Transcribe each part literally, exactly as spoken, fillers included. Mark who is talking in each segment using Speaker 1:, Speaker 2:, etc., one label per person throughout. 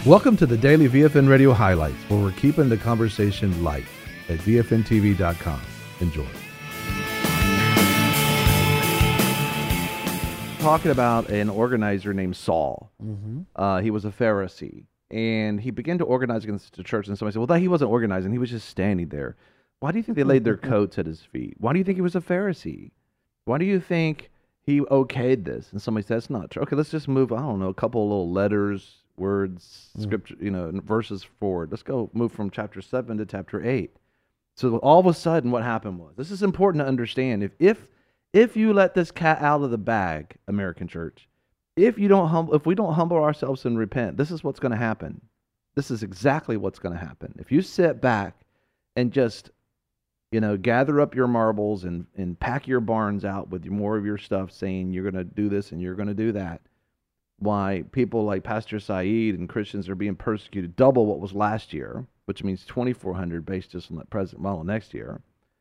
Speaker 1: Welcome to the Daily V F N Radio Highlights, where we're keeping the conversation light at V F N T V dot com. Enjoy.
Speaker 2: Talking about an organizer named Saul.
Speaker 3: Mm-hmm.
Speaker 2: Uh, he was a Pharisee, and he began to organize against the church. And somebody said, well, that he wasn't organizing. He was just standing there. Why do you think they laid their coats at his feet? Why do you think he was a Pharisee? Why do you think he okayed this? And somebody said, that's not true. Okay, let's just move, I don't know, a couple of little letters, words,
Speaker 3: Mm.
Speaker 2: scripture, you know, verses forward. Let's go move from chapter seven to chapter eight. So all of a sudden what happened was, this is important to understand. If if if you let this cat out of the bag, American church, if you don't humble, if we don't humble ourselves and repent, this is what's going to happen. This is exactly what's going to happen. If you sit back and just, you know, gather up your marbles and, and pack your barns out with more of your stuff saying you're going to do this and you're going to do that, why people like Pastor Saeed and Christians are being persecuted double what was last year, which means twenty-four hundred based just on the present model next year,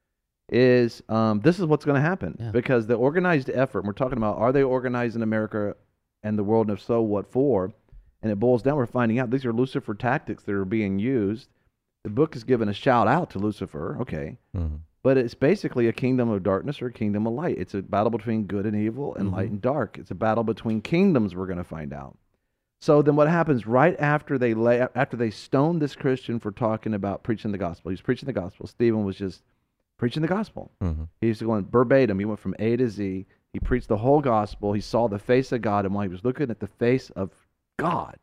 Speaker 2: is um, this is what's going to happen.
Speaker 3: Yeah.
Speaker 2: Because the organized effort, we're talking about, are they organized in America and the world, and if so, what for? And it boils down, we're finding out these are Lucifer tactics that are being used. The book is given a shout out to Lucifer, okay,
Speaker 3: Mm-hmm.
Speaker 2: but it's basically a kingdom of darkness or a kingdom of light. It's a battle between good and evil and
Speaker 3: Mm-hmm.
Speaker 2: light and dark. It's a battle between kingdoms, we're going to find out. So then what happens right after they lay, after they stoned this Christian for talking about preaching the gospel? He's preaching the gospel. Stephen was just preaching the gospel.
Speaker 3: Mm-hmm.
Speaker 2: He was going verbatim. He went from A to Z. He preached the whole gospel. He saw the face of God, and while he was looking at the face of God,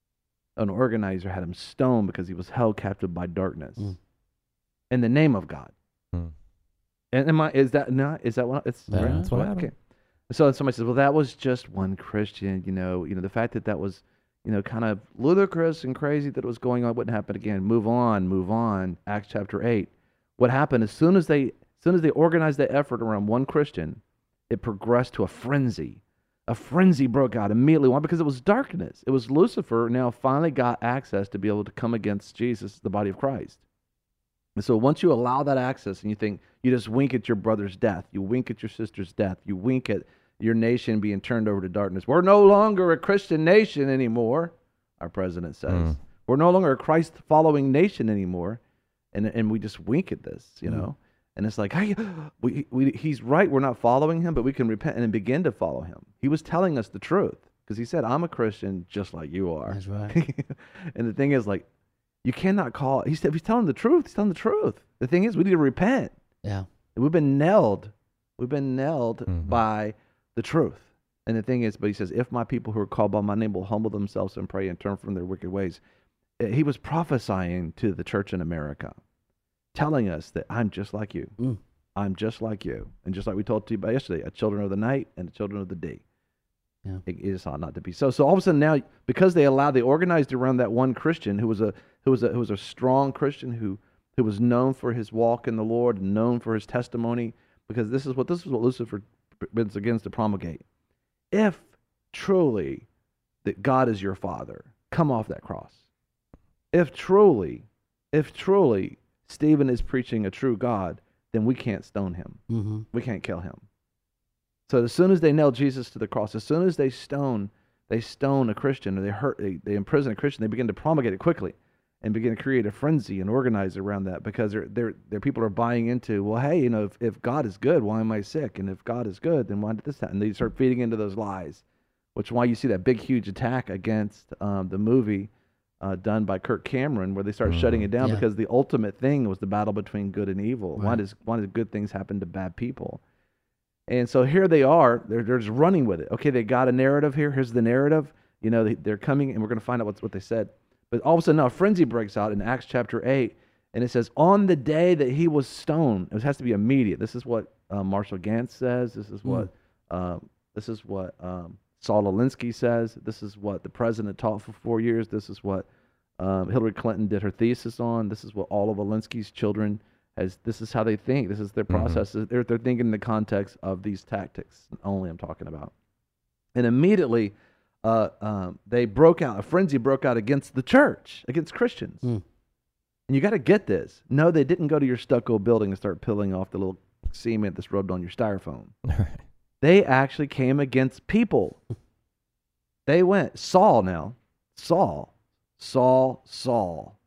Speaker 2: an organizer had him stoned because he was held captive by darkness
Speaker 3: Mm.
Speaker 2: in the name of God.
Speaker 3: Mm.
Speaker 2: And am I, is that not, is that what it's,
Speaker 3: Yeah,
Speaker 2: right?
Speaker 3: that's what
Speaker 2: okay.
Speaker 3: happened.
Speaker 2: So somebody says, well, that was just one Christian, you know, you know, the fact that that was, you know, kind of ludicrous and crazy that it was going on wouldn't happen again. Move on, move on. Acts chapter eight. What happened as soon as they, as soon as they organized the effort around one Christian, it progressed to a frenzy. A frenzy broke out immediately. Why? Because it was darkness. It was Lucifer now finally got access to be able to come against Jesus, the body of Christ. And so once you allow that access and you think, you just wink at your brother's death, you wink at your sister's death, you wink at your nation being turned over to darkness. We're no longer a Christian nation anymore, our president says.
Speaker 3: Mm.
Speaker 2: We're no longer a Christ-following nation anymore. And and we just wink at this, you know. And it's like, hey, we, we, he's right, we're not following him, but we can repent and begin to follow him. He was telling us the truth because he said, I'm a Christian just like you are.
Speaker 3: That's right.
Speaker 2: And the thing is, like, you cannot call, he said, he's telling the truth, he's telling the truth. The thing is, we need to repent.
Speaker 3: Yeah.
Speaker 2: We've been nailed. We've been nailed
Speaker 3: Mhm.
Speaker 2: by the truth. And the thing is, but he says, if my people who are called by my name will humble themselves and pray and turn from their wicked ways. Uh, He was prophesying to the church in America, telling us that I'm just like you.
Speaker 3: Mm.
Speaker 2: I'm just like you. And just like we told you about yesterday, a children of the night and the children of the day.
Speaker 3: Yeah.
Speaker 2: It is ought not to be so. So all of a sudden now, because they allowed, they organized around that one Christian who was a who was a who was a strong Christian who who was known for his walk in the Lord and known for his testimony, because this is what this is what Lucifer begins to promulgate. If truly that God is your Father, come off that cross. If truly, if truly Stephen is preaching a true God, then we can't stone him.
Speaker 3: Mm-hmm.
Speaker 2: We can't kill him. So as soon as they nail Jesus to the cross, as soon as they stone, they stone a Christian or they hurt, they, they imprison a Christian, they begin to promulgate it quickly and begin to create a frenzy and organize around that, because they're, they're, they're people are buying into, well, hey, you know, if, if God is good, why am I sick? And if God is good, then why did this happen? And they start feeding into those lies, which is why you see that big, huge attack against um, the movie uh, done by Kirk Cameron, where they start
Speaker 3: Mhm.
Speaker 2: shutting it down
Speaker 3: Yeah.
Speaker 2: because the ultimate thing was the battle between good and evil. Why
Speaker 3: Right.
Speaker 2: does why does good things happen to bad people? And so here they are, they're, they're just running with it. Okay, they got a narrative here. Here's the narrative. You know, they, they're coming, and we're going to find out what's, what they said. But all of a sudden now a frenzy breaks out in Acts chapter eight, and it says, on the day that he was stoned, it has to be immediate. This is what uh, Marshall Gantz says. This is what um, this is what um, Saul Alinsky says. This is what the president taught for four years. This is what um, Hillary Clinton did her thesis on. This is what all of Alinsky's children has. This is how they think. This is their
Speaker 3: Mhm.
Speaker 2: process. They're, they're thinking in the context of these tactics only I'm talking about. And immediately uh, um, they broke out, a frenzy broke out against the church, against Christians.
Speaker 3: Mm.
Speaker 2: And you got to get this. No, they didn't go to your stucco building and start peeling off the little cement that's rubbed on your styrofoam.
Speaker 3: Right.
Speaker 2: They actually came against people. They went, Saul now, Saul, Saul, Saul,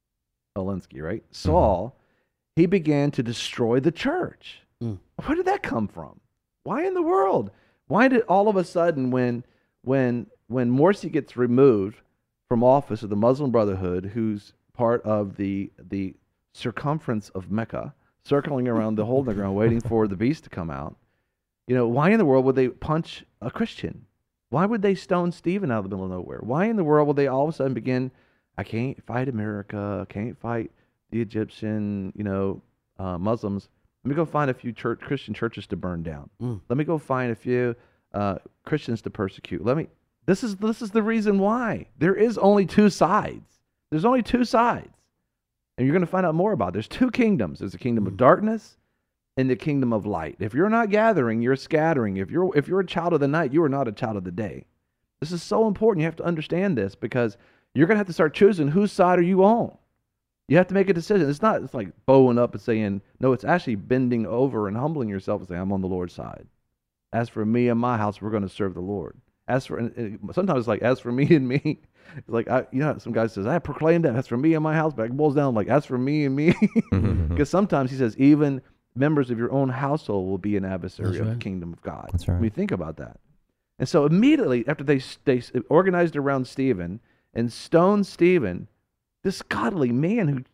Speaker 2: Alinsky, right? Saul, he began to destroy the church.
Speaker 3: Mm.
Speaker 2: Where did that come from? Why in the world? Why did all of a sudden, when when when Morsi gets removed from office of the Muslim Brotherhood, who's part of the the circumference of Mecca, circling around the hole in the ground, waiting for the beast to come out, you know, why in the world would they punch a Christian? Why would they stone Stephen out of the middle of nowhere? Why in the world would they all of a sudden begin, I can't fight America, I can't fight the Egyptian, you know, uh, Muslims. Let me go find a few church, Christian churches to burn down.
Speaker 3: Mm.
Speaker 2: Let me go find a few uh, Christians to persecute. Let me. This is this is the reason why. There is only two sides. There's only two sides, and you're going to find out more about it. There's two kingdoms. There's the kingdom
Speaker 3: Mm.
Speaker 2: of darkness and the kingdom of light. If you're not gathering, you're scattering. If you're if you're a child of the night, you are not a child of the day. This is so important. You have to understand this because you're going to have to start choosing whose side are you on. You have to make a decision. It's not it's like bowing up and saying, no, it's actually bending over and humbling yourself and saying, I'm on the Lord's side. As for me and my house, we're going to serve the Lord. As for, and it, sometimes it's like, as for me and me, it's like, I, you know, some guy says, I proclaim that as for me and my house, but it boils down like, as for me and me. Because sometimes he says, even members of your own household will be an adversary
Speaker 3: That's
Speaker 2: of
Speaker 3: right.
Speaker 2: the kingdom of God.
Speaker 4: That's right.
Speaker 2: I mean, think about that. And so immediately after they, they organized around Stephen and stoned Stephen, this godly man who,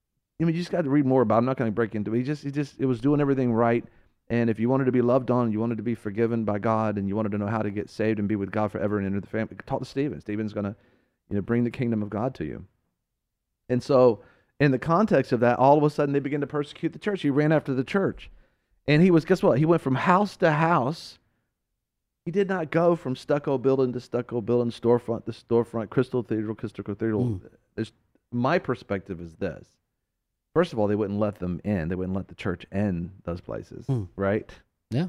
Speaker 2: I mean, you just got to read more about him. I'm not going to break into it. He just, he just, it was doing everything right. And if you wanted to be loved on, you wanted to be forgiven by God, and you wanted to know how to get saved and be with God forever and enter the family, talk to Stephen. Stephen's going to, you know, bring the kingdom of God to you. And so, in the context of that, all of a sudden they began to persecute the church. He ran after the church, and he was, guess what? He went from house to house. He did not go from stucco building to stucco building, storefront to storefront, crystal cathedral, crystal cathedral.
Speaker 3: Mm.
Speaker 2: There's, my perspective is this. First of all, they wouldn't let them in. They wouldn't let the church in those places,
Speaker 3: Mm.
Speaker 2: right?
Speaker 3: Yeah.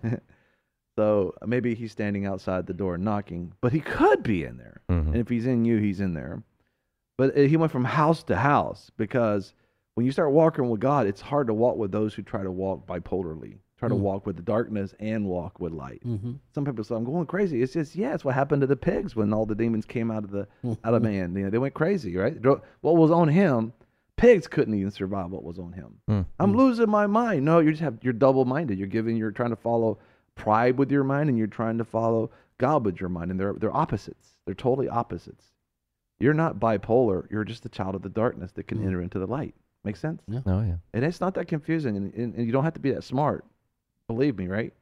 Speaker 2: So maybe he's standing outside the door knocking, but he could be in there.
Speaker 4: Mhm.
Speaker 2: And if he's in you, he's in there. But uh, he went from house to house because when you start walking with God, it's hard to walk with those who try to walk bipolarly, try to
Speaker 3: Mm.
Speaker 2: walk with the darkness and walk with light.
Speaker 3: Mm-hmm.
Speaker 2: Some people say, I'm going crazy. It's just, yeah, it's what happened to the pigs when all the demons came out of the out of man. You know, they went crazy, right? What was on him, pigs couldn't even survive what was on him.
Speaker 4: Mm.
Speaker 2: I'm losing my mind. No, you just have, you're double-minded. You're giving, you're trying to follow pride with your mind, and you're trying to follow God with your mind, and they're they're opposites. They're totally opposites. You're not bipolar. You're just a child of the darkness that can
Speaker 3: Mm.
Speaker 2: enter into the light. Make sense?
Speaker 3: Yeah.
Speaker 4: Oh yeah.
Speaker 2: And it's not that confusing, and, and, and you don't have to be that smart. Believe me, right?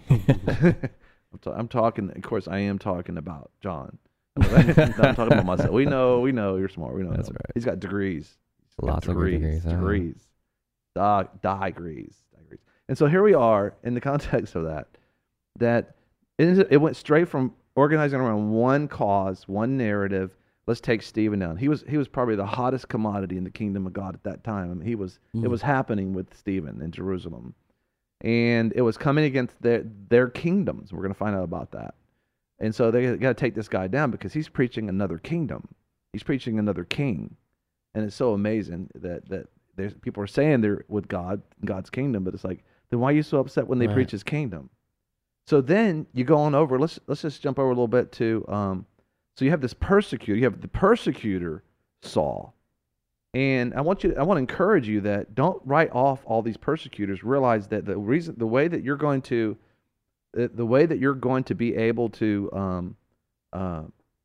Speaker 2: I'm, ta- I'm talking. Of course, I am talking about John. I'm talking about myself. We know. We know you're smart. We know.
Speaker 4: That's
Speaker 2: him.
Speaker 4: right.
Speaker 2: He's got degrees. He's got
Speaker 4: Lots of good degrees, huh?
Speaker 2: Degrees. Di- degrees. Degrees. And so here we are in the context of that. That it, it went straight from organizing around one cause, one narrative. Let's take Stephen down. He was he was probably the hottest commodity in the kingdom of God at that time. I mean, he was
Speaker 3: Mm.
Speaker 2: it was happening with Stephen in Jerusalem, and it was coming against their their kingdoms. We're going to find out about that. And so they got to take this guy down because he's preaching another kingdom. He's preaching another king, and it's so amazing that that there's people are saying they're with God, God's kingdom, but it's like, then why are you so upset when they
Speaker 3: Right.
Speaker 2: preach His kingdom? So then you go on over. Let's let's just jump over a little bit to. Um, so you have this persecutor. You have the persecutor Saul, and I want you. I want to encourage you that don't write off all these persecutors. Realize that the reason, the way that you're going to, the, the way that you're going to be able to um, uh,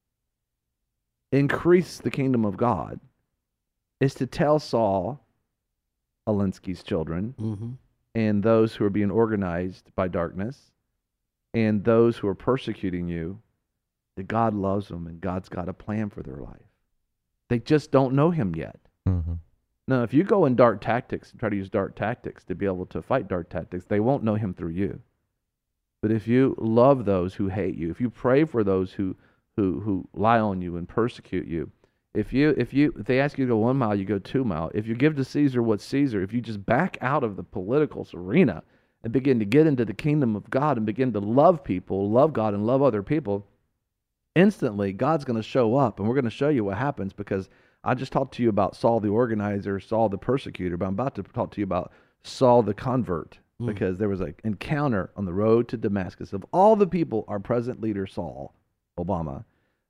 Speaker 2: increase the kingdom of God, is to tell Saul, Alinsky's children,
Speaker 3: Mm-hmm.
Speaker 2: and those who are being organized by darkness, and those who are persecuting you, that God loves them and God's got a plan for their life. They just don't know Him yet.
Speaker 4: Mm-hmm.
Speaker 2: Now, if you go in dark tactics and try to use dark tactics to be able to fight dark tactics, they won't know Him through you. But if you love those who hate you, if you pray for those who who who lie on you and persecute you, if you if you if they ask you to go one mile, you go two mile. If you give to Caesar what's Caesar, if you just back out of the political arena and begin to get into the kingdom of God and begin to love people, love God and love other people, instantly God's going to show up, and we're going to show you what happens, because I just talked to you about Saul the organizer, Saul the persecutor, but I'm about to talk to you about Saul the convert,
Speaker 3: Mm.
Speaker 2: because there was an encounter on the road to Damascus. Of all the people, our present leader Saul, Obama,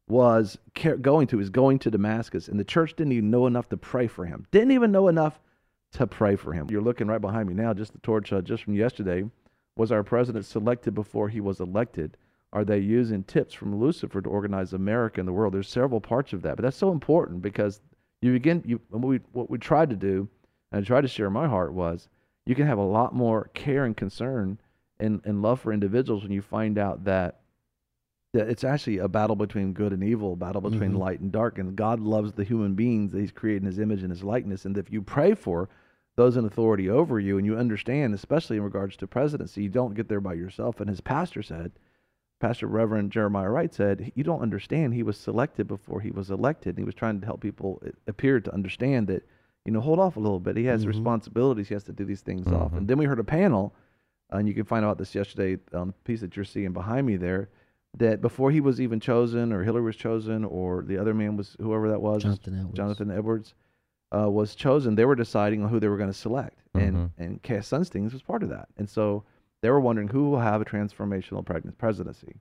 Speaker 2: was ca- going to, is going to Damascus, and the church didn't even know enough to pray for him. Didn't even know enough to pray for him. You're looking right behind me now, just the torch uh, just from yesterday. Was our president selected before he was elected? Are they using tips from Lucifer to organize America and the world? There's several parts of that, but that's so important because you begin, you, what we, what we tried to do, and I tried to share in my heart was, you can have a lot more care and concern and, and love for individuals when you find out that that it's actually a battle between good and evil, a battle between
Speaker 3: Mm-hmm.
Speaker 2: light and dark, and God loves the human beings that he's created in his image and his likeness. And if you pray for those in authority over you and you understand, especially in regards to presidency, you don't get there by yourself. And his pastor said, Pastor Reverend Jeremiah Wright said, you don't understand. He was selected before he was elected. And he was trying to help people, it appeared, to understand that, you know, hold off a little bit. He has
Speaker 3: Mhm.
Speaker 2: responsibilities. He has to do these things off.
Speaker 1: Mhm.
Speaker 2: And then we heard a panel, and you can find out this yesterday, um, the piece that you're seeing behind me there, that before he was even chosen, or Hillary was chosen, or the other man was, whoever that was,
Speaker 3: Jonathan Edwards.
Speaker 2: Jonathan Edwards, uh, was chosen, they were deciding on who they were going to select. And
Speaker 1: Mhm.
Speaker 2: and Cass Sunstein was part of that. And so they were wondering who will have a transformational pregnant presidency.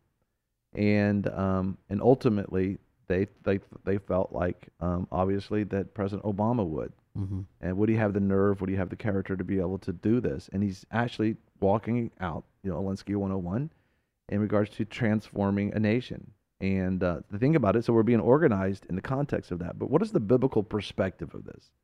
Speaker 2: And um, and ultimately, they they they felt like, um, obviously, that President Obama would.
Speaker 3: Mm-hmm.
Speaker 2: And would he have the nerve? Would he have the character to be able to do this? And he's actually walking out, you know, Alinsky one oh one in regards to transforming a nation. And uh, the thing about it, so we're being organized in the context of that. But what is the biblical perspective of this?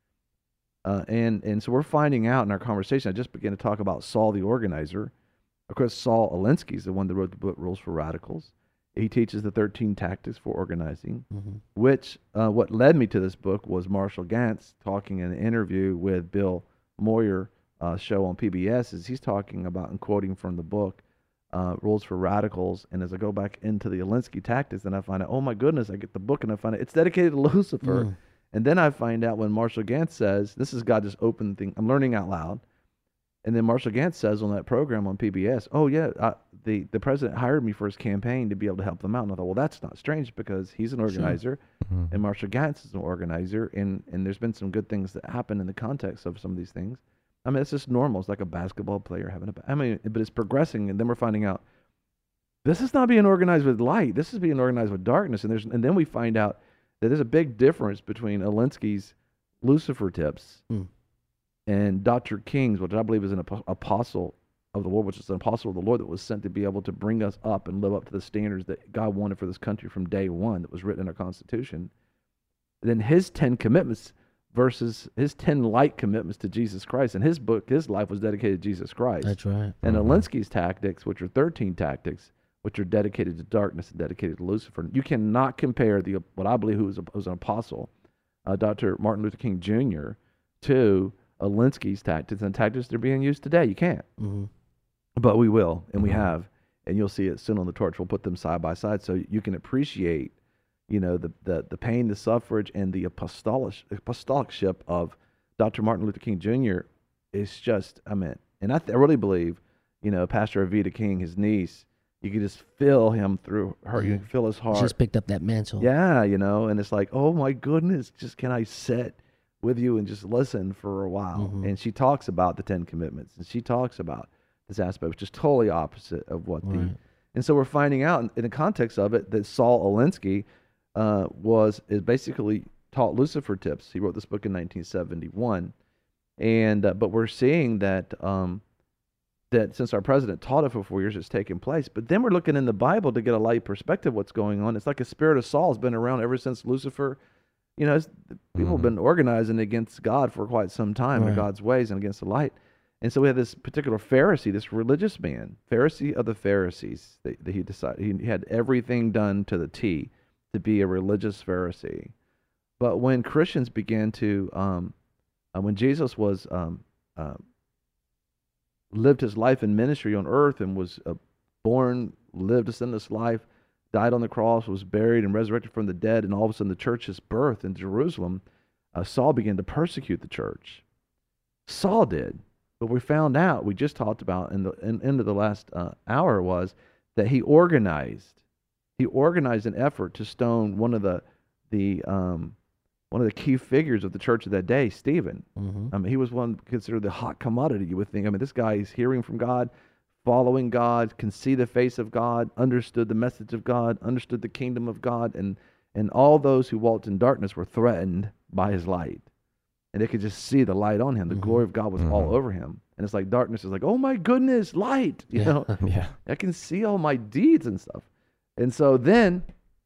Speaker 2: Uh, and and so we're finding out in our conversation. I just began to talk about Saul the organizer. Of course, Saul Alinsky is the one that wrote the book Rules for Radicals. He teaches the thirteen tactics for organizing,
Speaker 3: Mm-hmm.
Speaker 2: which uh, what led me to this book was Marshall Gantz talking in an interview with Bill Moyer uh, show on P B S. Is he's talking about and quoting from the book uh, Rules for Radicals. And as I go back into the Alinsky tactics, then I find out, oh my goodness, I get the book and I find out it's dedicated to Lucifer.
Speaker 3: Mm.
Speaker 2: And then I find out when Marshall Gantz says, this is God just opened the thing, I'm learning out loud. And then Marshall Gantz says on that program on P B S, oh, yeah, I, the, the president hired me for his campaign to be able to help them out. And I thought, well, that's not strange because he's an organizer
Speaker 1: Mhm.
Speaker 2: and Marshall Gantz is an organizer. And, and there's been some good things that happen in the context of some of these things. I mean, it's just normal. It's like a basketball player having a, I mean, but it's progressing. And then we're finding out this is not being organized with light. This is being organized with darkness. And there's, and then we find out that there's a big difference between Alinsky's Lucifer tips
Speaker 3: Mm.
Speaker 2: and Doctor King's, which I believe is an ap- apostle of the Lord, which is an apostle of the Lord that was sent to be able to bring us up and live up to the standards that God wanted for this country from day one that was written in our Constitution. Then his ten commitments versus his ten light commitments to Jesus Christ. And his book, his life was dedicated to Jesus Christ.
Speaker 3: That's right.
Speaker 2: And
Speaker 1: Mhm.
Speaker 2: Alinsky's tactics, which are thirteen tactics, which are dedicated to darkness and dedicated to Lucifer. You cannot compare the what I believe who was, a, was an apostle, uh, Doctor Martin Luther King Junior, to Alinsky's tactics and tactics that are being used today. You can't.
Speaker 3: Mm-hmm.
Speaker 2: But we will, and we
Speaker 1: Mhm.
Speaker 2: have, and you'll see it soon on the torch. We'll put them side by side so you can appreciate, you know, the the, the pain, the suffrage, and the apostolic apostolicship of Doctor Martin Luther King Junior is just, I mean, and I, th- I really believe, you know, Pastor Avita King, his niece, you can just feel him through her. You
Speaker 3: Yeah.
Speaker 2: can feel his heart.
Speaker 3: Just picked up that mantle.
Speaker 2: Yeah, you know, and it's like, oh my goodness, just can I sit with you and just listen for a while?
Speaker 3: Mhm.
Speaker 2: And she talks about the Ten Commitments, and she talks about this aspect, which is totally opposite of what the.
Speaker 3: Right.
Speaker 2: And so we're finding out in, in the context of it that Saul Alinsky uh, was is basically taught Lucifer tips. He wrote this book in nineteen seventy-one, and uh, but we're seeing that. Um, that since our president taught it for four years, it's taken place. But then we're looking in the Bible to get a light perspective of what's going on. It's like a spirit of Saul has been around ever since Lucifer. You know, it's, people have
Speaker 1: Mhm.
Speaker 2: been organizing against God for quite some time, and
Speaker 3: Right.
Speaker 2: God's ways, and against the light. And so we have this particular Pharisee, this religious man, Pharisee of the Pharisees, that, that he decided he had everything done to the T to be a religious Pharisee. But when Christians began to, um, uh, when Jesus was um, uh, lived his life in ministry on earth and was uh, born, lived a sinless life, died on the cross, was buried and resurrected from the dead, and all of a sudden the church's birth in Jerusalem, uh, Saul began to persecute the church. Saul did. But we found out, we just talked about in the in, end of the last uh, hour was that he organized, he organized an effort to stone one of the the um, one of the key figures of the church of that day, Stephen.
Speaker 3: Mm-hmm.
Speaker 2: I mean, he was one considered the hot commodity, you would think. I mean, this guy is hearing from God, following God, can see the face of God, understood the message of God, understood the kingdom of God, and and all those who walked in darkness were threatened by his light. And they could just see the light on him. The mm-hmm. glory of God was mm-hmm. all over him. And it's like darkness is like, oh my goodness, light. You
Speaker 3: yeah.
Speaker 2: know,
Speaker 3: yeah.
Speaker 2: I can see all my deeds and stuff. And so then,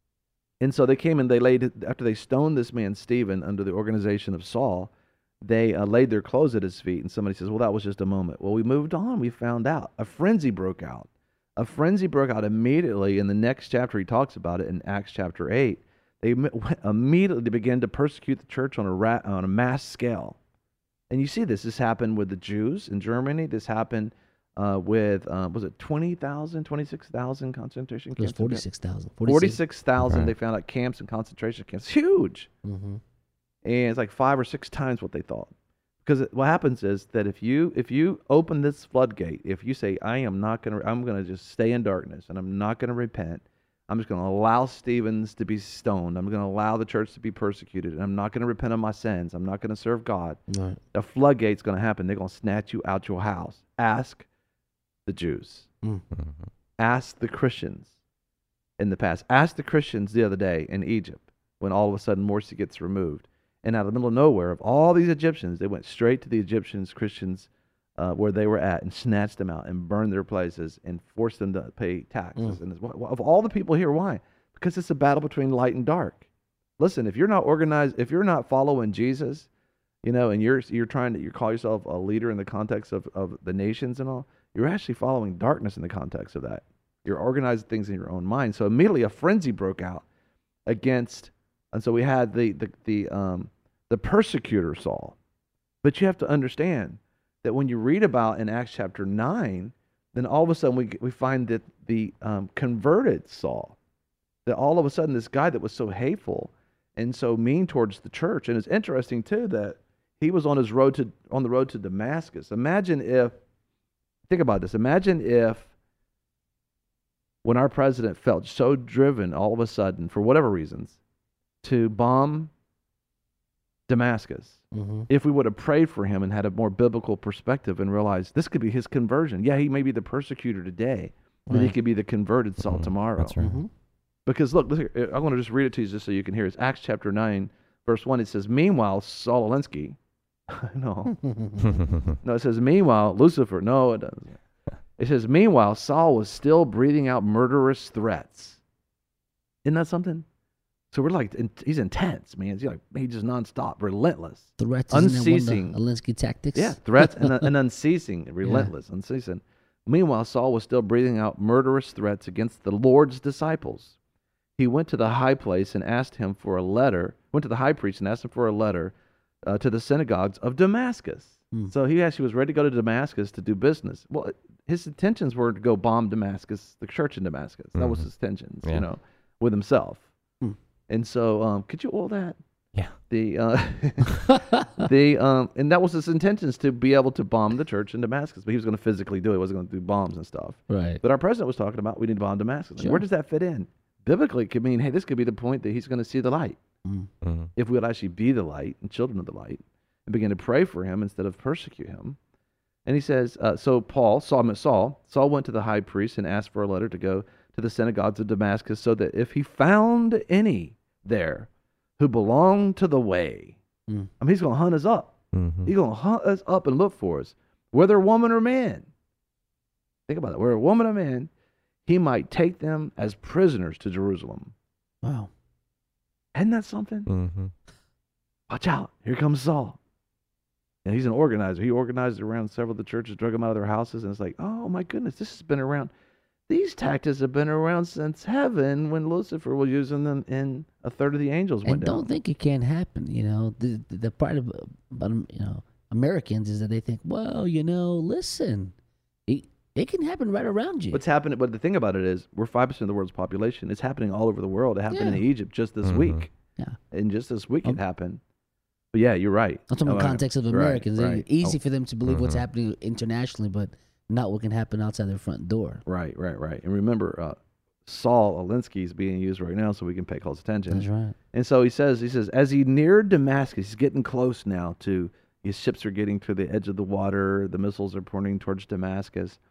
Speaker 2: and so they came and they laid, after they stoned this man Stephen under the organization of Saul, they uh, laid their clothes at his feet. And somebody says, well, that was just a moment. Well, we moved on. We found out. A frenzy broke out. A frenzy broke out immediately. In the next chapter, he talks about it in Acts chapter eight. They immediately began to persecute the church on a ra- on a mass scale. And you see this. This happened with the Jews in Germany. This happened uh, with, uh, was it twenty thousand, twenty-six thousand concentration camps?
Speaker 3: It was forty-six thousand.
Speaker 2: forty-six thousand. Okay. They found out camps and concentration camps. Huge. Mm-hmm. And it's like five or six times what they thought. Because it, what happens is that if you if you open this floodgate, if you say, I am not going to, I'm going to just stay in darkness and I'm not going to repent, I'm just going to allow Stevens to be stoned. I'm going to allow the church to be persecuted. And I'm not going to repent of my sins. I'm not going to serve God.
Speaker 3: Right.
Speaker 2: The floodgate's going to happen. They're going to snatch you out your house. Ask the Jews. Mm-hmm. Ask the Christians in the past. Ask the Christians the other day in Egypt when all of a sudden Morsi gets removed. And out of the middle of nowhere, of all these Egyptians, they went straight to the Egyptians, Christians, Uh, where they were at, and snatched them out and burned their places and forced them to pay taxes. Mm. And of all the people here, why? Because it's a battle between light and dark. Listen, if you're not organized, if you're not following Jesus, you know, and you're you're trying to you call yourself a leader in the context of, of the nations and all, you're actually following darkness in the context of that. You're organizing things in your own mind. So immediately a frenzy broke out against, and so we had the the the um the persecutor Saul. But you have to understand that when you read about in Acts chapter nine, then all of a sudden we we find that the um, converted Saul, that all of a sudden this guy that was so hateful and so mean towards the church, and it's interesting too that he was on his road to on the road to Damascus. Imagine if, think about this. Imagine if when our president felt so driven all of a sudden for whatever reasons to bomb Damascus. Mm-hmm. If we would have prayed for him and had a more biblical perspective and realized this could be his conversion. Yeah, he may be the persecutor today, but right. he could be the converted Saul mm-hmm. tomorrow.
Speaker 3: That's right. Mm-hmm.
Speaker 2: Because look, look here, I'm going to just read it to you just so you can hear it. It's Acts chapter nine, verse one. It says, meanwhile, Saul Alinsky, no, no, it says, meanwhile, Lucifer, no, it doesn't. It says, meanwhile, Saul was still breathing out murderous threats. Isn't that something? So we're like, he's intense, man. He's like, he's just nonstop, relentless,
Speaker 3: threats,
Speaker 2: unceasing.
Speaker 3: Alinsky tactics.
Speaker 2: Yeah, threats and, and unceasing, relentless, yeah. unceasing. Meanwhile, Saul was still breathing out murderous threats against the Lord's disciples. He went to the high place and asked him for a letter. Went to the high priest and asked him for a letter uh, to the synagogues of Damascus. Hmm. So he actually was ready to go to Damascus to do business. Well, his intentions were to go bomb Damascus, the church in Damascus. That mm-hmm. was his intentions, yeah. you know, with himself. Hmm. And so, um, could you oil that?
Speaker 3: Yeah.
Speaker 2: The uh, the um, and that was his intentions, to be able to bomb the church in Damascus. But he was going to physically do it. He wasn't going to do bombs and stuff.
Speaker 3: Right.
Speaker 2: But our president was talking about we need to bomb Damascus. Sure. Where does that fit in? Biblically, it could mean, hey, this could be the point that he's going to see the light. Mm-hmm. If we would actually be the light and children of the light and begin to pray for him instead of persecute him. And he says, uh, so Paul, Saul, Saul, Saul went to the high priest and asked for a letter to go to the synagogues of Damascus, so that if he found any there who belonged to the way, mm. I mean, he's going to hunt us up. Mm-hmm. He's going to hunt us up and look for us, whether woman or man. Think about it. Whether a woman or man, he might take them as prisoners to Jerusalem.
Speaker 3: Wow.
Speaker 2: Isn't that something? Mm-hmm. Watch out. Here comes Saul. And he's an organizer. He organized around several of the churches, drug them out of their houses, and it's like, oh my goodness, this has been around. These tactics have been around since heaven, when Lucifer was using them, and a third of the angels went
Speaker 3: and
Speaker 2: down.
Speaker 3: Don't think it can't happen. You know, the the, the part of about you know Americans is that they think, well, you know, listen, it, it can happen right around you.
Speaker 2: What's happening? But the thing about it is, we're five percent of the world's population. It's happening all over the world. It happened
Speaker 3: yeah.
Speaker 2: in Egypt just this mm-hmm. week.
Speaker 3: Yeah,
Speaker 2: and just this week it happened. But yeah, you're right.
Speaker 3: I'm talking about oh, context of Americans.
Speaker 2: Right, right.
Speaker 3: It's easy
Speaker 2: oh.
Speaker 3: for them to believe
Speaker 2: mm-hmm.
Speaker 3: what's happening internationally, but not what can happen outside their front door.
Speaker 2: Right, right, right. And remember, uh, Saul Alinsky is being used right now, so we can pay close attention.
Speaker 3: That's right.
Speaker 2: And so he says, he says, as he neared Damascus, he's getting close now to, his ships are getting to the edge of the water, the missiles are pointing towards Damascus.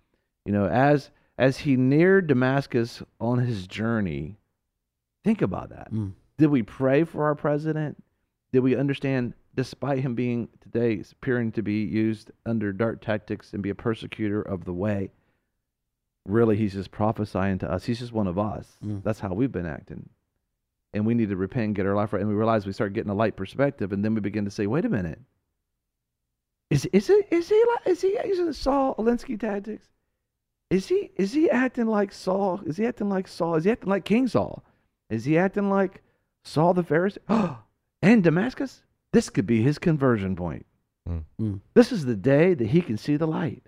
Speaker 2: You know, as as he neared Damascus on his journey, think about that.
Speaker 3: Mm.
Speaker 2: Did we pray for our president? Did we understand, despite him being today appearing to be used under dark tactics and be a persecutor of the way, really he's just prophesying to us. He's just one of us.
Speaker 3: Mm.
Speaker 2: That's how we've been acting. And we need to repent and get our life right. And we realize we start getting a light perspective, and then we begin to say, wait a minute. Is is it is he like is he using Saul Alinsky tactics? Is he is he acting like Saul? Is he acting like Saul? Is he acting like King Saul? Is he acting like Saul the Pharisee? Oh, and Damascus? This could be his conversion point.
Speaker 4: Mm.
Speaker 3: Mm.
Speaker 2: This is the day that he can see the light.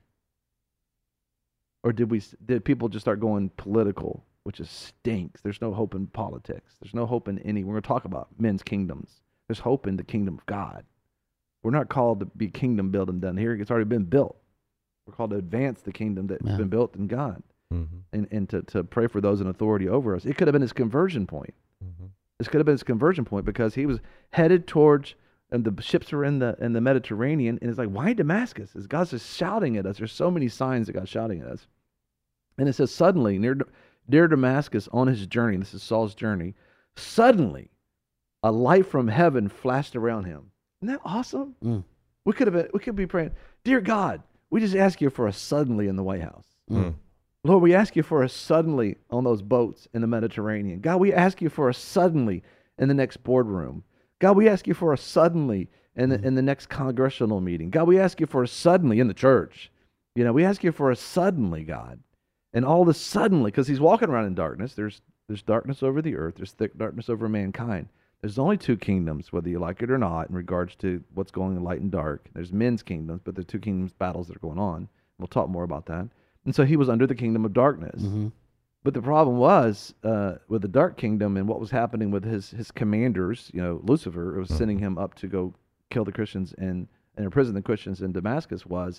Speaker 2: Or did we? Did people just start going political, which is stinks? There's no hope in politics. There's no hope in any. We're going to talk about men's kingdoms. There's hope in the kingdom of God. We're not called to be kingdom building done here. It's already been built. We're called to advance the kingdom that's
Speaker 3: Yeah.
Speaker 2: been built in God,
Speaker 4: Mm-hmm.
Speaker 2: and and to to pray for those in authority over us. It could have been his conversion point.
Speaker 4: Mm-hmm.
Speaker 2: This could have been his conversion point because he was headed towards, and the ships were in the in the Mediterranean, and it's like, why Damascus? As God's just shouting at us. There's so many signs that God's shouting at us. And it says, suddenly, near near Damascus on his journey, this is Saul's journey, suddenly a light from heaven flashed around him. Isn't that awesome?
Speaker 3: Mm.
Speaker 2: We could have been, we could be praying, dear God, we just ask you for a suddenly in the White House.
Speaker 3: Mm.
Speaker 2: Lord, we ask you for a suddenly on those boats in the Mediterranean. God, we ask you for a suddenly in the next boardroom. God, we ask you for a suddenly in the, in the next congressional meeting. God, we ask you for a suddenly in the church. You know, we ask you for a suddenly, God. And all this suddenly, because he's walking around in darkness. There's there's darkness over the earth. There's thick darkness over mankind. There's only two kingdoms, whether you like it or not, in regards to what's going in light and dark. There's men's kingdoms, but there's two kingdoms battles that are going on. We'll talk more about that. And so he was under the kingdom of darkness.
Speaker 3: Mm-hmm.
Speaker 2: But the problem was uh, with the dark kingdom and what was happening with his his commanders. You know, Lucifer was sending him up to go kill the Christians and, and imprison the Christians in Damascus. Was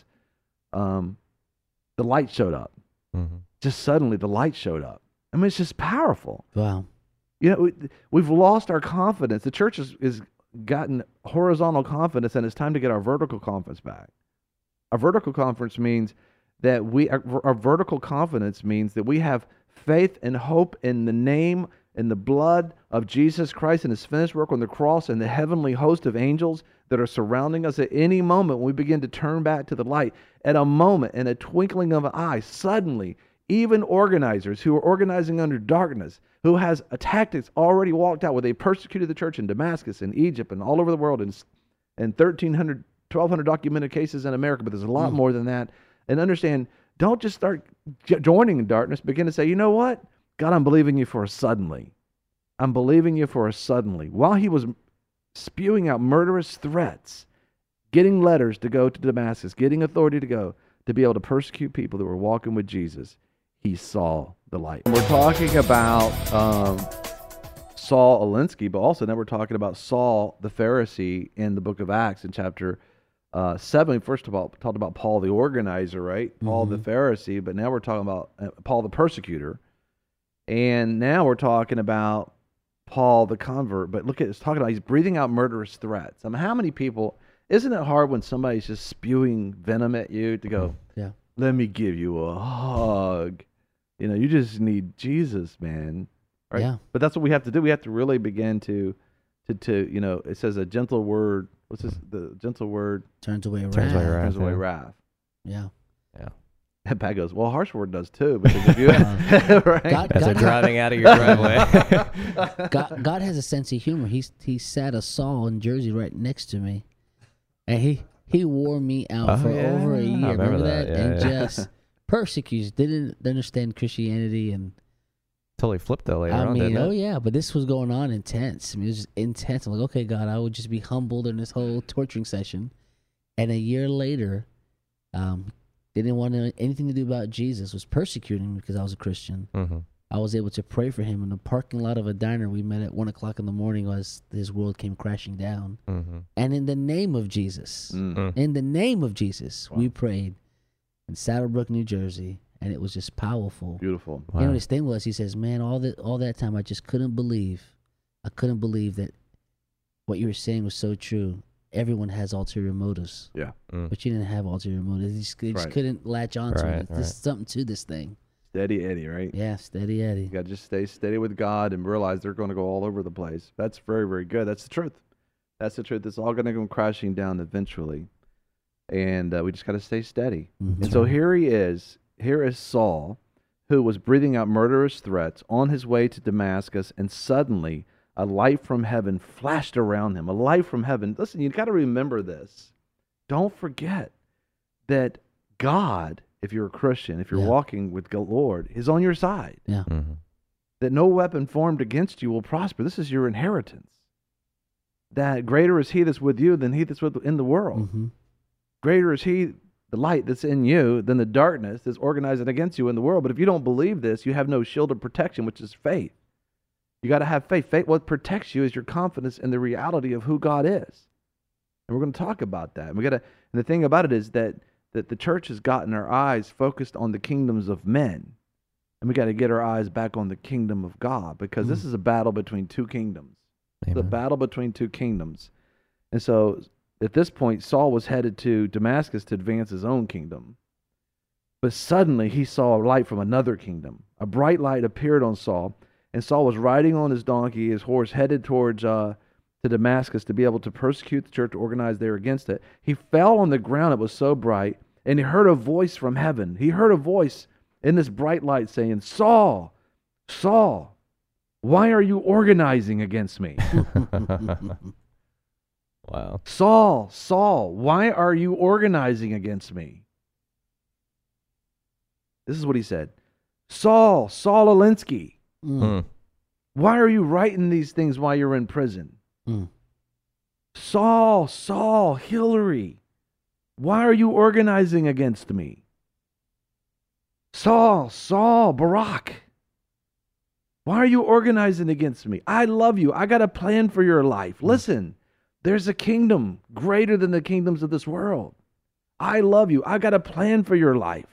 Speaker 2: um, the light showed up.
Speaker 4: Mm-hmm.
Speaker 2: Just suddenly the light showed up. I mean, it's just powerful.
Speaker 3: Wow.
Speaker 2: You know, we, we've lost our confidence. The church has, has gotten horizontal confidence, and it's time to get our vertical confidence back. Our vertical confidence means that we, our, our vertical confidence means that we have faith and hope in the name and the blood of Jesus Christ and his finished work on the cross and the heavenly host of angels that are surrounding us at any moment when we begin to turn back to the light. At a moment, in a twinkling of an eye, suddenly, even organizers who are organizing under darkness, who has a tactics already walked out where they persecuted the church in Damascus and Egypt and all over the world, and, and thirteen hundred, twelve hundred documented cases in America, but there's a lot
Speaker 3: Mm.
Speaker 2: more than that. And understand, don't just start j- joining in darkness. Begin to say, you know what? God, I'm believing you for a suddenly. I'm believing you for a suddenly. While he was spewing out murderous threats, getting letters to go to Damascus, getting authority to go, to be able to persecute people that were walking with Jesus, he saw the light. We're talking about um, Saul Alinsky, but also now we're talking about Saul the Pharisee in the book of Acts in chapter uh, seven. First of all, talked about Paul the organizer, right? Paul the Pharisee, but now we're talking about uh, Paul the persecutor. And now we're talking about Paul the convert. But look at it's talking about he's breathing out murderous threats. I mean, how many people, isn't it hard when somebody's just spewing venom at you to go,
Speaker 3: Yeah.
Speaker 2: let me give you a hug? You know, you just need Jesus, man. Right?
Speaker 3: Yeah.
Speaker 2: But that's what we have to do. We have to really begin to, to, to you know, it says a gentle word. What's this? The gentle word
Speaker 3: Turns away
Speaker 4: Turns
Speaker 3: wrath.
Speaker 4: away wrath.
Speaker 2: turns away
Speaker 4: yeah.
Speaker 2: wrath.
Speaker 3: Yeah.
Speaker 2: And Pat goes, well, harsh word does too. Because if you,
Speaker 3: Uh,
Speaker 2: right?
Speaker 3: God,
Speaker 4: As they're
Speaker 3: God,
Speaker 4: driving out of your driveway.
Speaker 3: God, God has a sense of humor. He's he sat a Saul in Jersey right next to me, and he he wore me out
Speaker 4: Oh,
Speaker 3: for
Speaker 4: yeah.
Speaker 3: over a
Speaker 4: I
Speaker 3: year.
Speaker 4: remember
Speaker 3: Remember that?
Speaker 4: that. Yeah,
Speaker 3: and
Speaker 4: yeah.
Speaker 3: just persecutes. Didn't understand Christianity, and
Speaker 4: Totally flipped though later
Speaker 3: I
Speaker 4: on,
Speaker 3: mean,
Speaker 4: didn't
Speaker 3: oh
Speaker 4: it?
Speaker 3: yeah, but this was going on intense. I mean, it was just intense. I'm like, okay, God, I would just be humbled in this whole torturing session, and a year later, um. didn't want to, anything to do about Jesus, was persecuting me because I was a Christian.
Speaker 4: Mm-hmm.
Speaker 3: I was able to pray for him in the parking lot of a diner we met at one o'clock in the morning as his world came crashing down.
Speaker 4: Mm-hmm.
Speaker 3: And in the name of Jesus,
Speaker 2: Mm.
Speaker 3: in the name of Jesus,
Speaker 2: Wow.
Speaker 3: we prayed in Saddlebrook, New Jersey, and it was just powerful.
Speaker 2: Beautiful.
Speaker 4: Wow.
Speaker 3: You know, his thing was, he says, man, all that, all that time I just couldn't believe, I couldn't believe that what you were saying was so true. everyone has ulterior motives.
Speaker 2: Yeah.
Speaker 4: Mm.
Speaker 3: But you didn't have ulterior motives. You just, you just
Speaker 2: Right.
Speaker 3: couldn't latch on to
Speaker 4: Right,
Speaker 3: it. There's
Speaker 4: right.
Speaker 3: something to this thing.
Speaker 2: Steady Eddie, right?
Speaker 3: Yeah, steady Eddie.
Speaker 2: You got to just stay steady with God and realize they're going to go all over the place. That's very, very good. That's the truth. That's the truth. It's all going to come crashing down eventually. And uh, we just got to stay steady.
Speaker 3: Mhm.
Speaker 2: And so here he is. Here is Saul, who was breathing out murderous threats on his way to Damascus, and suddenly a light from heaven flashed around him. A light from heaven. Listen, you got to remember this. Don't forget that God, if you're a Christian, if you're
Speaker 3: Yeah.
Speaker 2: walking with the Lord, is on your side.
Speaker 3: Yeah.
Speaker 4: Mm-hmm.
Speaker 2: That no weapon formed against you will prosper. This is your inheritance. That greater is he that's with you than he that's within the world.
Speaker 3: hmm
Speaker 2: Greater is he, the light that's in you, than the darkness that's organizing against you in the world. But if you don't believe this, you have no shield of protection, which is faith. You got to have faith. Faith, what protects you is your confidence in the reality of who God is. And we're going to talk about that. And we got to. And the thing about it is that that the church has gotten our eyes focused on the kingdoms of men, and we got to get our eyes back on the kingdom of God, because this is a battle between two kingdoms. It's a
Speaker 4: Amen.
Speaker 2: battle between two kingdoms. And so at this point, Saul was headed to Damascus to advance his own kingdom. But suddenly he saw a light from another kingdom. A bright light appeared on Saul, and Saul was riding on his donkey, his horse, headed towards uh, to Damascus to be able to persecute the church, organize there against it. He fell on the ground. It was so bright, and he heard a voice from heaven. He heard a voice in this bright light saying, "Saul, Saul, why are you organizing against me?
Speaker 4: Wow.
Speaker 2: Saul, Saul, why are you organizing against me?" This is what he said. "Saul, Saul Alinsky,
Speaker 3: Mm.
Speaker 4: Mm.
Speaker 2: why are you writing these things while you're in prison?
Speaker 3: Mm.
Speaker 2: Saul, Saul, Hillary, why are you organizing against me? Saul, Saul, Barack, why are you organizing against me? I love you. I got a plan for your life. Listen, there's a kingdom greater than the kingdoms of this world. I love you. I got a plan for your life."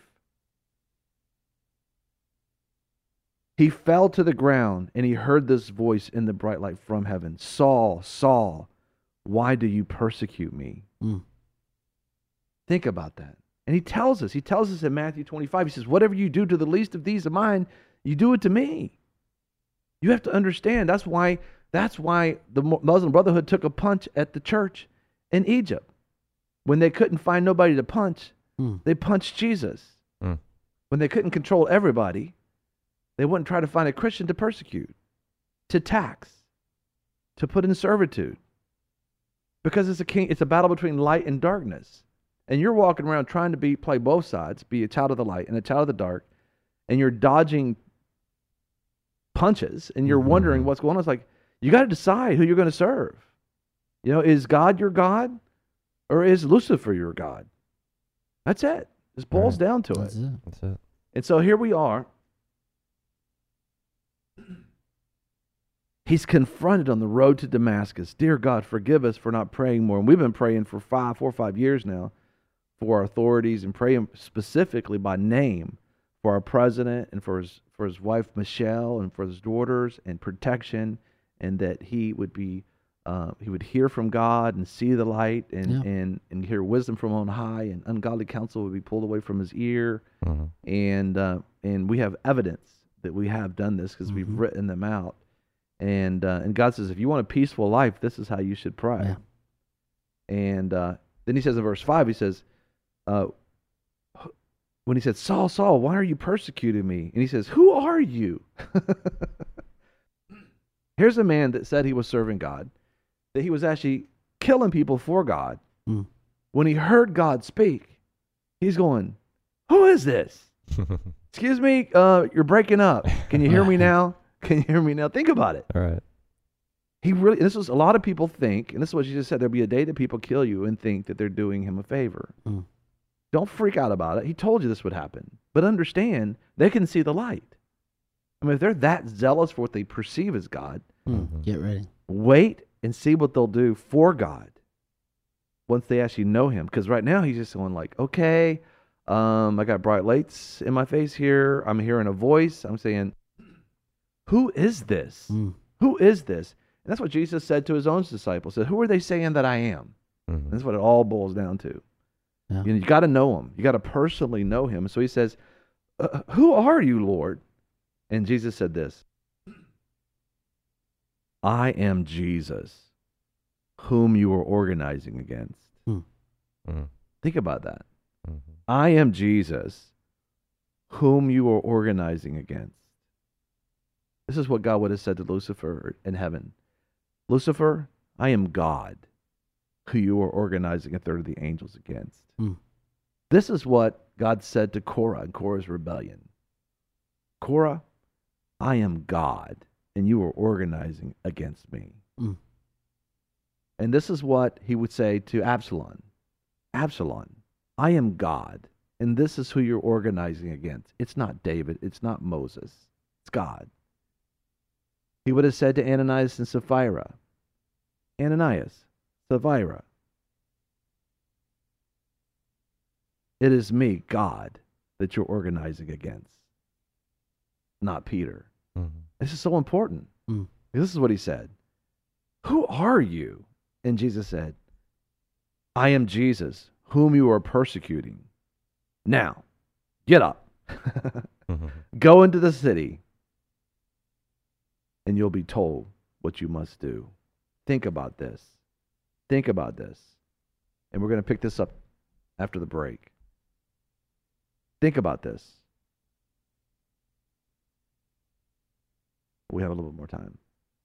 Speaker 2: He fell to the ground, and he heard this voice in the bright light from heaven. "Saul, Saul, why do you persecute me?"
Speaker 3: Mm.
Speaker 2: Think about that. And he tells us, he tells us in Matthew twenty-five, he says, "Whatever you do to the least of these of mine, you do it to me." You have to understand, that's why, that's why the Muslim Brotherhood took a punch at the church in Egypt. When they couldn't find nobody to punch,
Speaker 3: Mm.
Speaker 2: they punched Jesus.
Speaker 4: Mm.
Speaker 2: When they couldn't control everybody, they wouldn't try to find a Christian to persecute, to tax, to put in servitude. Because it's a king, it's a battle between light and darkness. And you're walking around trying to be play both sides, be a child of the light and a child of the dark, and you're dodging punches, and you're
Speaker 4: Mhm.
Speaker 2: wondering what's going on. It's like, you got to decide who you're going to serve. You know, is God your God, or is Lucifer your God? That's it. This boils
Speaker 4: Right.
Speaker 2: down to
Speaker 3: That's
Speaker 2: it.
Speaker 3: it.
Speaker 4: That's it.
Speaker 2: And so here we are. He's confronted on the road to Damascus. "Dear God, forgive us for not praying more." And we've been praying for five, four or five years now for our authorities, and praying specifically by name for our president and for his for his wife Michelle and for his daughters, and protection, and that he would be uh, he would hear from God and see the light, and,
Speaker 3: Yeah.
Speaker 2: and and hear wisdom from on high, and ungodly counsel would be pulled away from his ear.
Speaker 4: Mhm.
Speaker 2: And uh, and we have evidence that we have done this, because we've
Speaker 3: Mhm.
Speaker 2: written them out. And uh, and God says, if you want a peaceful life, this is how you should pray.
Speaker 3: Yeah.
Speaker 2: And uh, then he says in verse five, he says, uh, when he said, "Saul, Saul, why are you persecuting me?" And he says, "Who are you?" Here's a man that said he was serving God, that he was actually killing people for God.
Speaker 3: Mm.
Speaker 2: When he heard God speak, he's going, "Who is this? Excuse me, uh, you're breaking up. Can you hear me now? Can you hear me now?" Think about it.
Speaker 4: All right.
Speaker 2: He really, this is, a lot of people think, and this is what Jesus said, there'll be a day that people kill you and think that they're doing him a favor.
Speaker 3: Mm.
Speaker 2: Don't freak out about it. He told you this would happen. But understand, they can see the light. I mean, if they're that zealous for what they perceive as God,
Speaker 3: Mm.
Speaker 4: Mhm.
Speaker 3: Get ready.
Speaker 2: wait and see what they'll do for God once they actually know him. Because right now he's just going like, okay, um, I got bright lights in my face here. I'm hearing a voice. I'm saying, who is this?
Speaker 3: Mm.
Speaker 2: Who is this? And that's what Jesus said to his own disciples. Said, "Who are they saying that I am?"
Speaker 4: Mhm.
Speaker 2: That's what it all boils down to.
Speaker 3: Yeah.
Speaker 2: You, know, you got to know him. You got to personally know him. So he says, uh, who are you, Lord? And Jesus said this, I am Jesus, whom you are organizing against.
Speaker 4: Mhm.
Speaker 2: Think about that.
Speaker 4: Mhm.
Speaker 2: I am Jesus, whom you are organizing against. This is what God would have said to Lucifer in heaven. Lucifer, I am God, who you are organizing a third of the angels against.
Speaker 3: Mm.
Speaker 2: This is what God said to Korah in Korah's rebellion. Korah, I am God, and you are organizing against me.
Speaker 3: Mm.
Speaker 2: And this is what he would say to Absalom. Absalom, I am God, and this is who you're organizing against. It's not David. It's not Moses. It's God. He would have said to Ananias and Sapphira, Ananias, Sapphira, it is me, God, that you're organizing against, not Peter.
Speaker 4: Mhm.
Speaker 2: This is so important.
Speaker 3: Mm.
Speaker 2: This is what he said. Who are you? And Jesus said, I am Jesus, whom you are persecuting. Now, get up,
Speaker 4: Mhm.
Speaker 2: go into the city, and you'll be told what you must do. Think about this. Think about this. And we're going to pick this up after the break. Think about this. We have a little bit more time.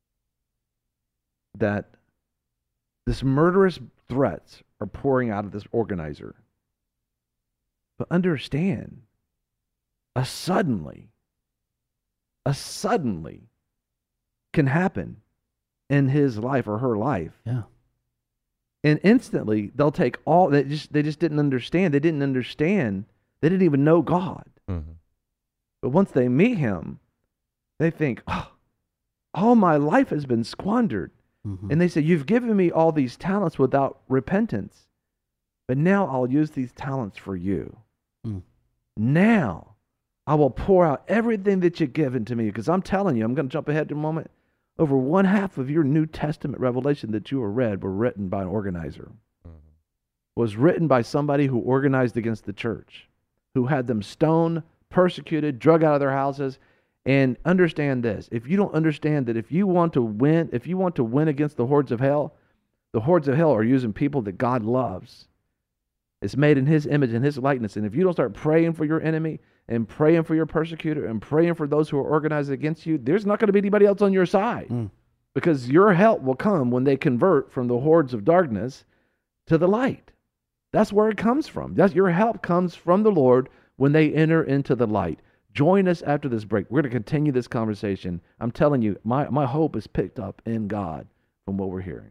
Speaker 2: That this murderous threats are pouring out of this organizer. But understand, a suddenly, a suddenly can happen in his life or her life.
Speaker 3: Yeah.
Speaker 2: And instantly they'll take all they just they just didn't understand. They didn't understand. They didn't even know God.
Speaker 4: Mhm.
Speaker 2: But once they meet him, they think, oh, all my life has been squandered.
Speaker 3: Mhm.
Speaker 2: And they say, you've given me all these talents without repentance. But now I'll use these talents for you.
Speaker 3: Mm.
Speaker 2: Now I will pour out everything that you've given to me. Because I'm telling you, I'm going to jump ahead to a moment. Over one half of your New Testament revelation that you have read were written by an organizer.
Speaker 4: Mhm.
Speaker 2: Was written by somebody who organized against the church, who had them stoned, persecuted, drug out of their houses. And understand this, if you don't understand that if you want to win, if you want to win against the hordes of hell, the hordes of hell are using people that God loves. It's made in his image and his likeness. And if you don't start praying for your enemy and praying for your persecutor and praying for those who are organized against you, there's not going to be anybody else on your side.
Speaker 3: Mm.
Speaker 2: Because your help will come when they convert from the hordes of darkness to the light. That's where it comes from. That's, your help comes from the Lord when they enter into the light. Join us after this break. We're going to continue this conversation. I'm telling you, my, my hope is picked up in God from what we're hearing.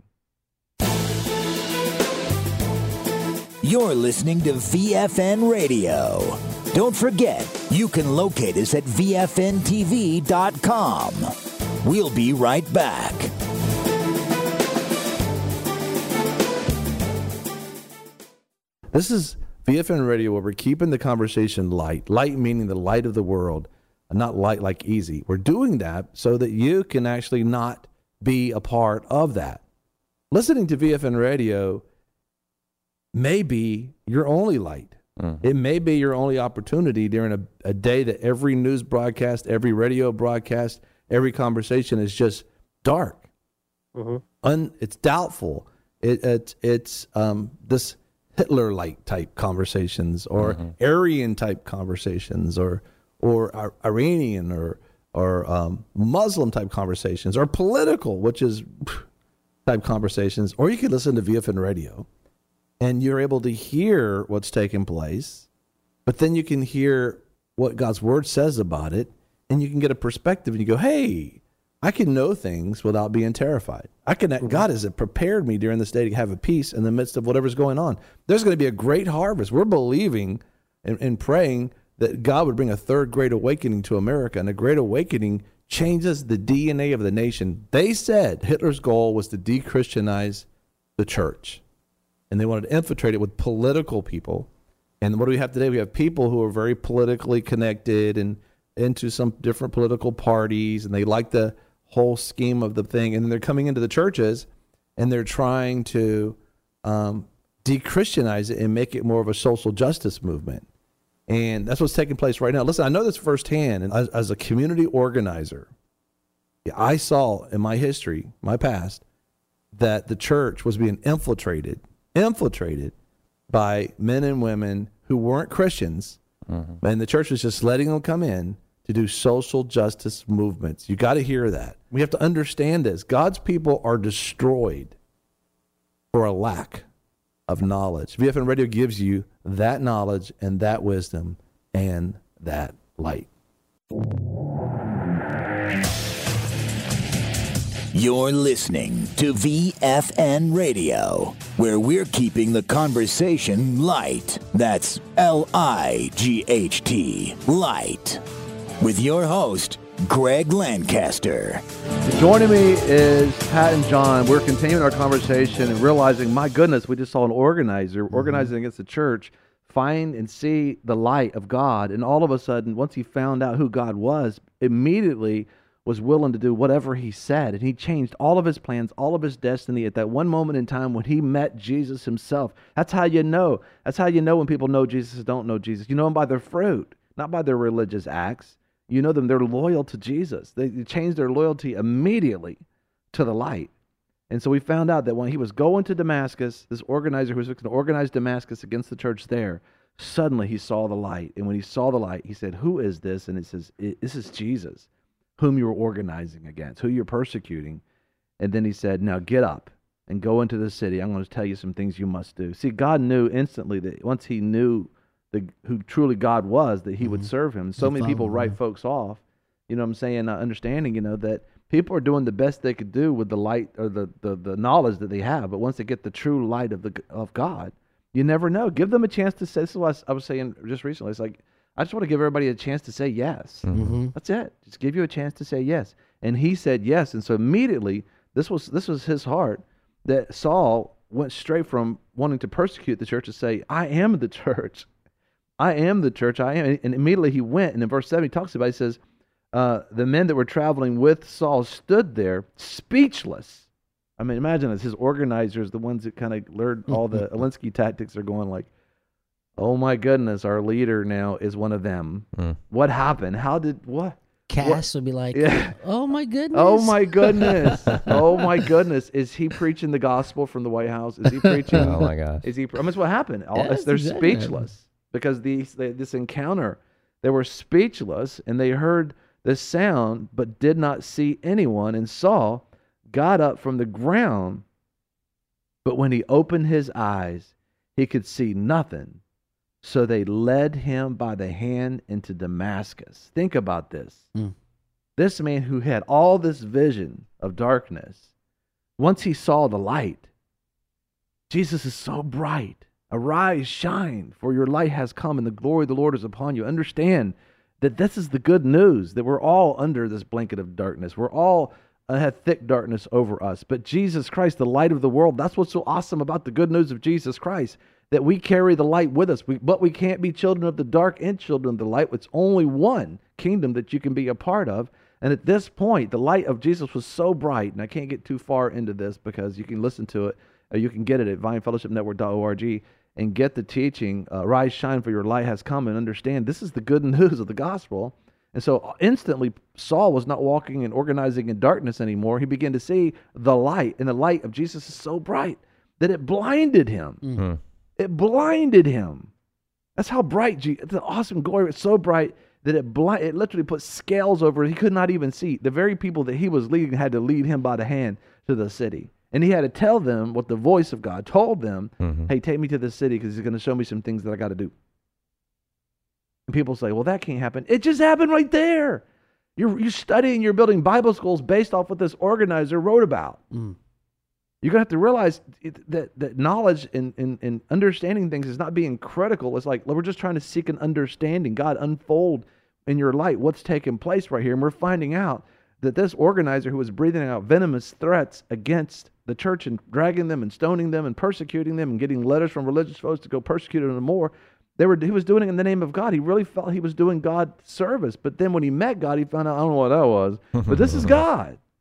Speaker 5: You're listening to V F N Radio. Don't forget, you can locate us at V F N T V dot com. We'll be right back.
Speaker 2: This is V F N Radio, where we're keeping the conversation light. Light meaning the light of the world, and not light like easy. We're doing that so that you can actually not be a part of that. Listening to V F N Radio may be your only light.
Speaker 4: Mhm.
Speaker 2: It may be your only opportunity during a, a day that every news broadcast, every radio broadcast, every conversation is just dark.
Speaker 6: Mhm.
Speaker 2: Un, it's doubtful. It, it, it's um, this Hitler-like type conversations, or
Speaker 4: Mhm.
Speaker 2: Aryan-type conversations, or or Ir- Iranian or or um, Muslim-type conversations, or political, which is type conversations. Or you could listen to V F N Radio, and you're able to hear what's taking place, but then you can hear what God's Word says about it, and you can get a perspective, and you go, hey, I can know things without being terrified. I can.
Speaker 6: Mm-hmm.
Speaker 2: God has prepared me during this day to have a peace in the midst of whatever's going on. There's going to be a great harvest. We're believing and, and praying that God would bring a third great awakening to America, and a great awakening changes the D N A of the nation. They said Hitler's goal was to de-Christianize the church, and they wanted to infiltrate it with political people. And what do we have today? We have people who are very politically connected and into some different political parties, and they like the whole scheme of the thing. And then they're coming into the churches, and they're trying to
Speaker 1: um, de-Christianize it and make it more of a social justice movement. And that's what's taking place right now. Listen, I know this firsthand. And as, as a community organizer, I saw in my history, my past, that the church was being infiltrated, infiltrated by men and women who weren't Christians. Mm-hmm. And the church was just letting them come in to do social justice movements. You got to hear that. We have to understand this. God's people are destroyed for a lack of knowledge. V F N Radio gives you that knowledge and that wisdom and that light.
Speaker 5: You're listening to V F N Radio, where we're keeping the conversation light. That's L I G H T, light. With your host, Greg Lancaster.
Speaker 2: Joining me is Pat and John. We're continuing our conversation and realizing, my goodness, we just saw an organizer mm-hmm. organizing against the church find and see the light of God. And all of a sudden, once he found out who God was, immediately was willing to do whatever he said. And he changed all of his plans, all of his destiny at that one moment in time when he met Jesus himself. That's how you know. That's how you know when people know Jesus and don't know Jesus. You know them by their fruit, not by their religious acts. You know them, they're loyal to Jesus. They changed their loyalty immediately to the light. And so we found out that when he was going to Damascus, this organizer who was going to organize Damascus against the church there, suddenly he saw the light. And when he saw the light, he said, who is this? And it says, this is Jesus, whom you're organizing against, who you're persecuting. And then he said, now get up and go into the city. I'm going to tell you some things you must do. See, God knew instantly that once he knew The, who truly God was, that he mm-hmm. would serve him. So many people write him. folks off, you know what I'm saying, uh, understanding, you know, that people are doing the best they could do with the light or the, the, the knowledge that they have. But once they get the true light of the of God, you never know. Give them a chance to say, this is what I was saying just recently. It's like, I just want to give everybody a chance to say yes. Mm-hmm. That's it. Just give you a chance to say yes. And he said yes. And so immediately, this was this was his heart, that Saul went straight from wanting to persecute the church to say, I am the church. I am the church, I am. And immediately he went, and in verse seven he talks about, he says, uh, the men that were traveling with Saul stood there speechless. I mean, imagine this, his organizers, the ones that kind of learned all the Alinsky tactics, are going like, oh my goodness, our leader now is one of them. Mm. What happened? How did, what?
Speaker 3: Cass
Speaker 2: what?
Speaker 3: would be like,
Speaker 2: yeah.
Speaker 3: oh my goodness.
Speaker 2: Oh my goodness. Oh my goodness. Is he preaching the gospel from the White House? Is he preaching?
Speaker 4: Oh my gosh.
Speaker 2: Is he, I mean, that's what happened. All,
Speaker 3: Yes,
Speaker 2: they're
Speaker 3: exactly.
Speaker 2: speechless. Because these, they, this encounter, they were speechless, and they heard the sound, but did not see anyone. And Saul got up from the ground, but when he opened his eyes, he could see nothing. So they led him by the hand into Damascus. Think about this. Mm. This man who had all this vision of darkness, once he saw the light, Jesus is so bright. Arise, shine, for your light has come, and the glory of the Lord is upon you. Understand that this is the good news, that we're all under this blanket of darkness. We're all uh, have thick darkness over us. But Jesus Christ, the light of the world, that's what's so awesome about the good news of Jesus Christ, that we carry the light with us. We, but we can't be children of the dark and children of the light. It's only one kingdom that you can be a part of. And at this point, the light of Jesus was so bright, and I can't get too far into this because you can listen to it. Uh, you can get it at vine fellowship network dot org and get the teaching, uh, rise, shine, for your light has come, and understand this is the good news of the gospel. And so instantly, Saul was not walking and organizing in darkness anymore. He began to see the light, and the light of Jesus is so bright that it blinded him. Mm-hmm. It blinded him. That's how bright, Je- it's an awesome glory. It's so bright that it blind, it literally put scales over it. He could not even see. The very people that he was leading had to lead him by the hand to the city. And he had to tell them what the voice of God told them. Mm-hmm. Hey, take me to the city because he's going to show me some things that I got to do. And people say, well, that can't happen. It just happened right there. You're, you're studying, you're building Bible schools based off what this organizer wrote about. Mm. You're going to have to realize that, that knowledge and, and, and understanding things is not being critical. It's like we're just trying to seek an understanding. God, unfold in your light what's taking place right here. And we're finding out that this organizer who was breathing out venomous threats against the church and dragging them and stoning them and persecuting them and getting letters from religious folks to go persecute them more, they were he was doing it in the name of God. He really felt he was doing God service. But then when he met God, he found out, I don't know what that was, but this is God.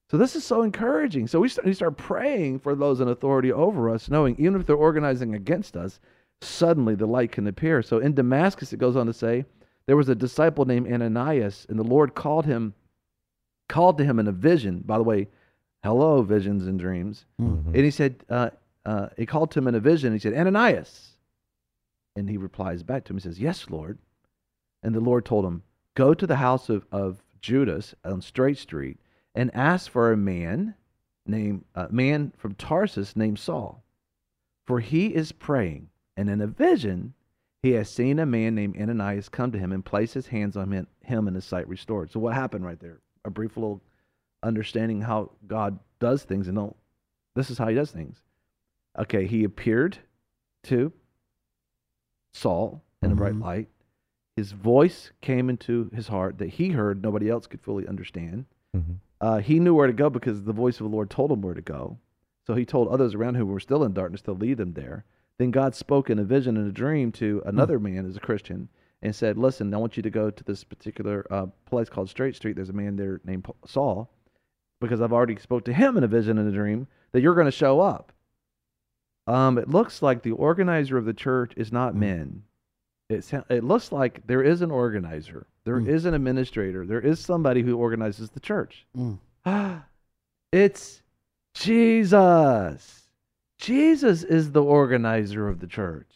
Speaker 2: So this is so encouraging. So we start, we start praying for those in authority over us, knowing even if they're organizing against us, suddenly the light can appear. So in Damascus, it goes on to say, there was a disciple named Ananias, and the Lord called him, called to him in a vision. By the way, hello, visions and dreams.
Speaker 4: Mhm.
Speaker 2: And he said, uh, uh, he called to him in a vision. He said, Ananias. And he replies back to him. He says, yes, Lord. And the Lord told him, go to the house of, of Judas on Straight Street and ask for a man named, a man from Tarsus named Saul. For he is praying. And in a vision, he has seen a man named Ananias come to him and place his hands on him, him and his sight restored. So what happened right there? A brief little understanding how God does things, and don't, this is how he does things. Okay, he appeared to Saul in a bright
Speaker 3: Mhm.
Speaker 2: light. His voice came into his heart that he heard, nobody else could fully understand.
Speaker 4: Mhm.
Speaker 2: Uh, he knew where to go because the voice of the Lord told him where to go. So he told others around who were still in darkness to lead them there. Then God spoke in a vision and a dream to another man as a Christian and said, listen, I want you to go to this particular uh, place called Straight Street. There's a man there named Paul- Saul, because I've already spoke to him in a vision and a dream that you're going to show up. Um, it looks like the organizer of the church is not
Speaker 3: Mm.
Speaker 2: men. It, sou- it looks like there is an organizer. There
Speaker 3: Mm.
Speaker 2: is an administrator. There is somebody who organizes the church.
Speaker 3: Mm.
Speaker 2: It's Jesus. Jesus is the organizer of the church.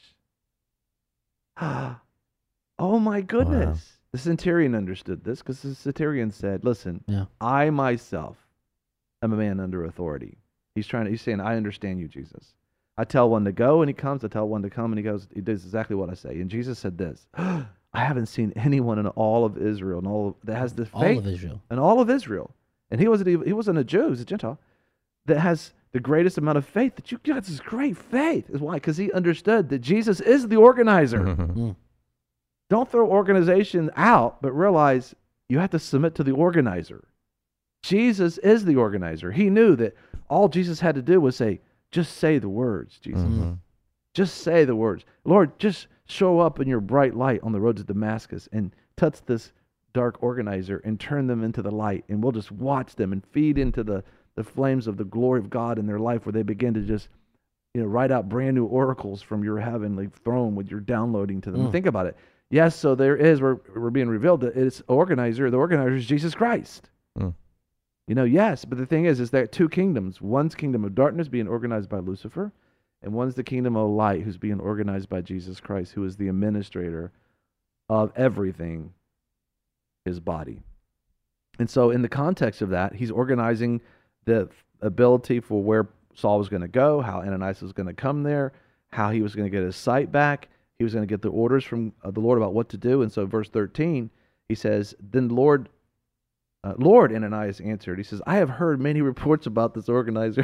Speaker 2: Oh my goodness. The centurion understood this because the centurion said, listen,
Speaker 3: Yeah.
Speaker 2: I myself am a man under authority. He's trying to, he's saying, I understand you, Jesus. I tell one to go and he comes. I tell one to come and he goes, he does exactly what I say. And Jesus said this, I haven't seen anyone in all of Israel and all of, that has the
Speaker 3: All
Speaker 2: faith
Speaker 3: of Israel.
Speaker 2: in all of Israel. And he wasn't even, he wasn't a Jew, he was a Gentile, that has the greatest amount of faith that you got. This great faith. Is why? Because he understood that Jesus is the organizer.
Speaker 4: Mhm.
Speaker 3: Mm.
Speaker 2: Don't throw organization out, but realize you have to submit to the organizer. Jesus is the organizer. He knew that all Jesus had to do was say, just say the words, Jesus.
Speaker 4: Mhm.
Speaker 2: Just say the words. Lord, just show up in your bright light on the road to Damascus and touch this dark organizer and turn them into the light. And we'll just watch them and feed into the, the flames of the glory of God in their life, where they begin to just, you know, write out brand new oracles from your heavenly throne with your downloading to them.
Speaker 3: Mm.
Speaker 2: Think about it. Yes, so there is, we're, we're being revealed that it's organizer. The organizer is Jesus Christ.
Speaker 4: Mm.
Speaker 2: You know, yes, but the thing is, is that two kingdoms. One's kingdom of darkness being organized by Lucifer, and one's the kingdom of light who's being organized by Jesus Christ, who is the administrator of everything, his body. And so in the context of that, he's organizing the ability for where Saul was going to go, how Ananias was going to come there, how he was going to get his sight back. He was going to get the orders from uh, the Lord about what to do. And so verse thirteen, he says, then Lord, uh, Lord, Ananias answered, he says, I have heard many reports about this organizer.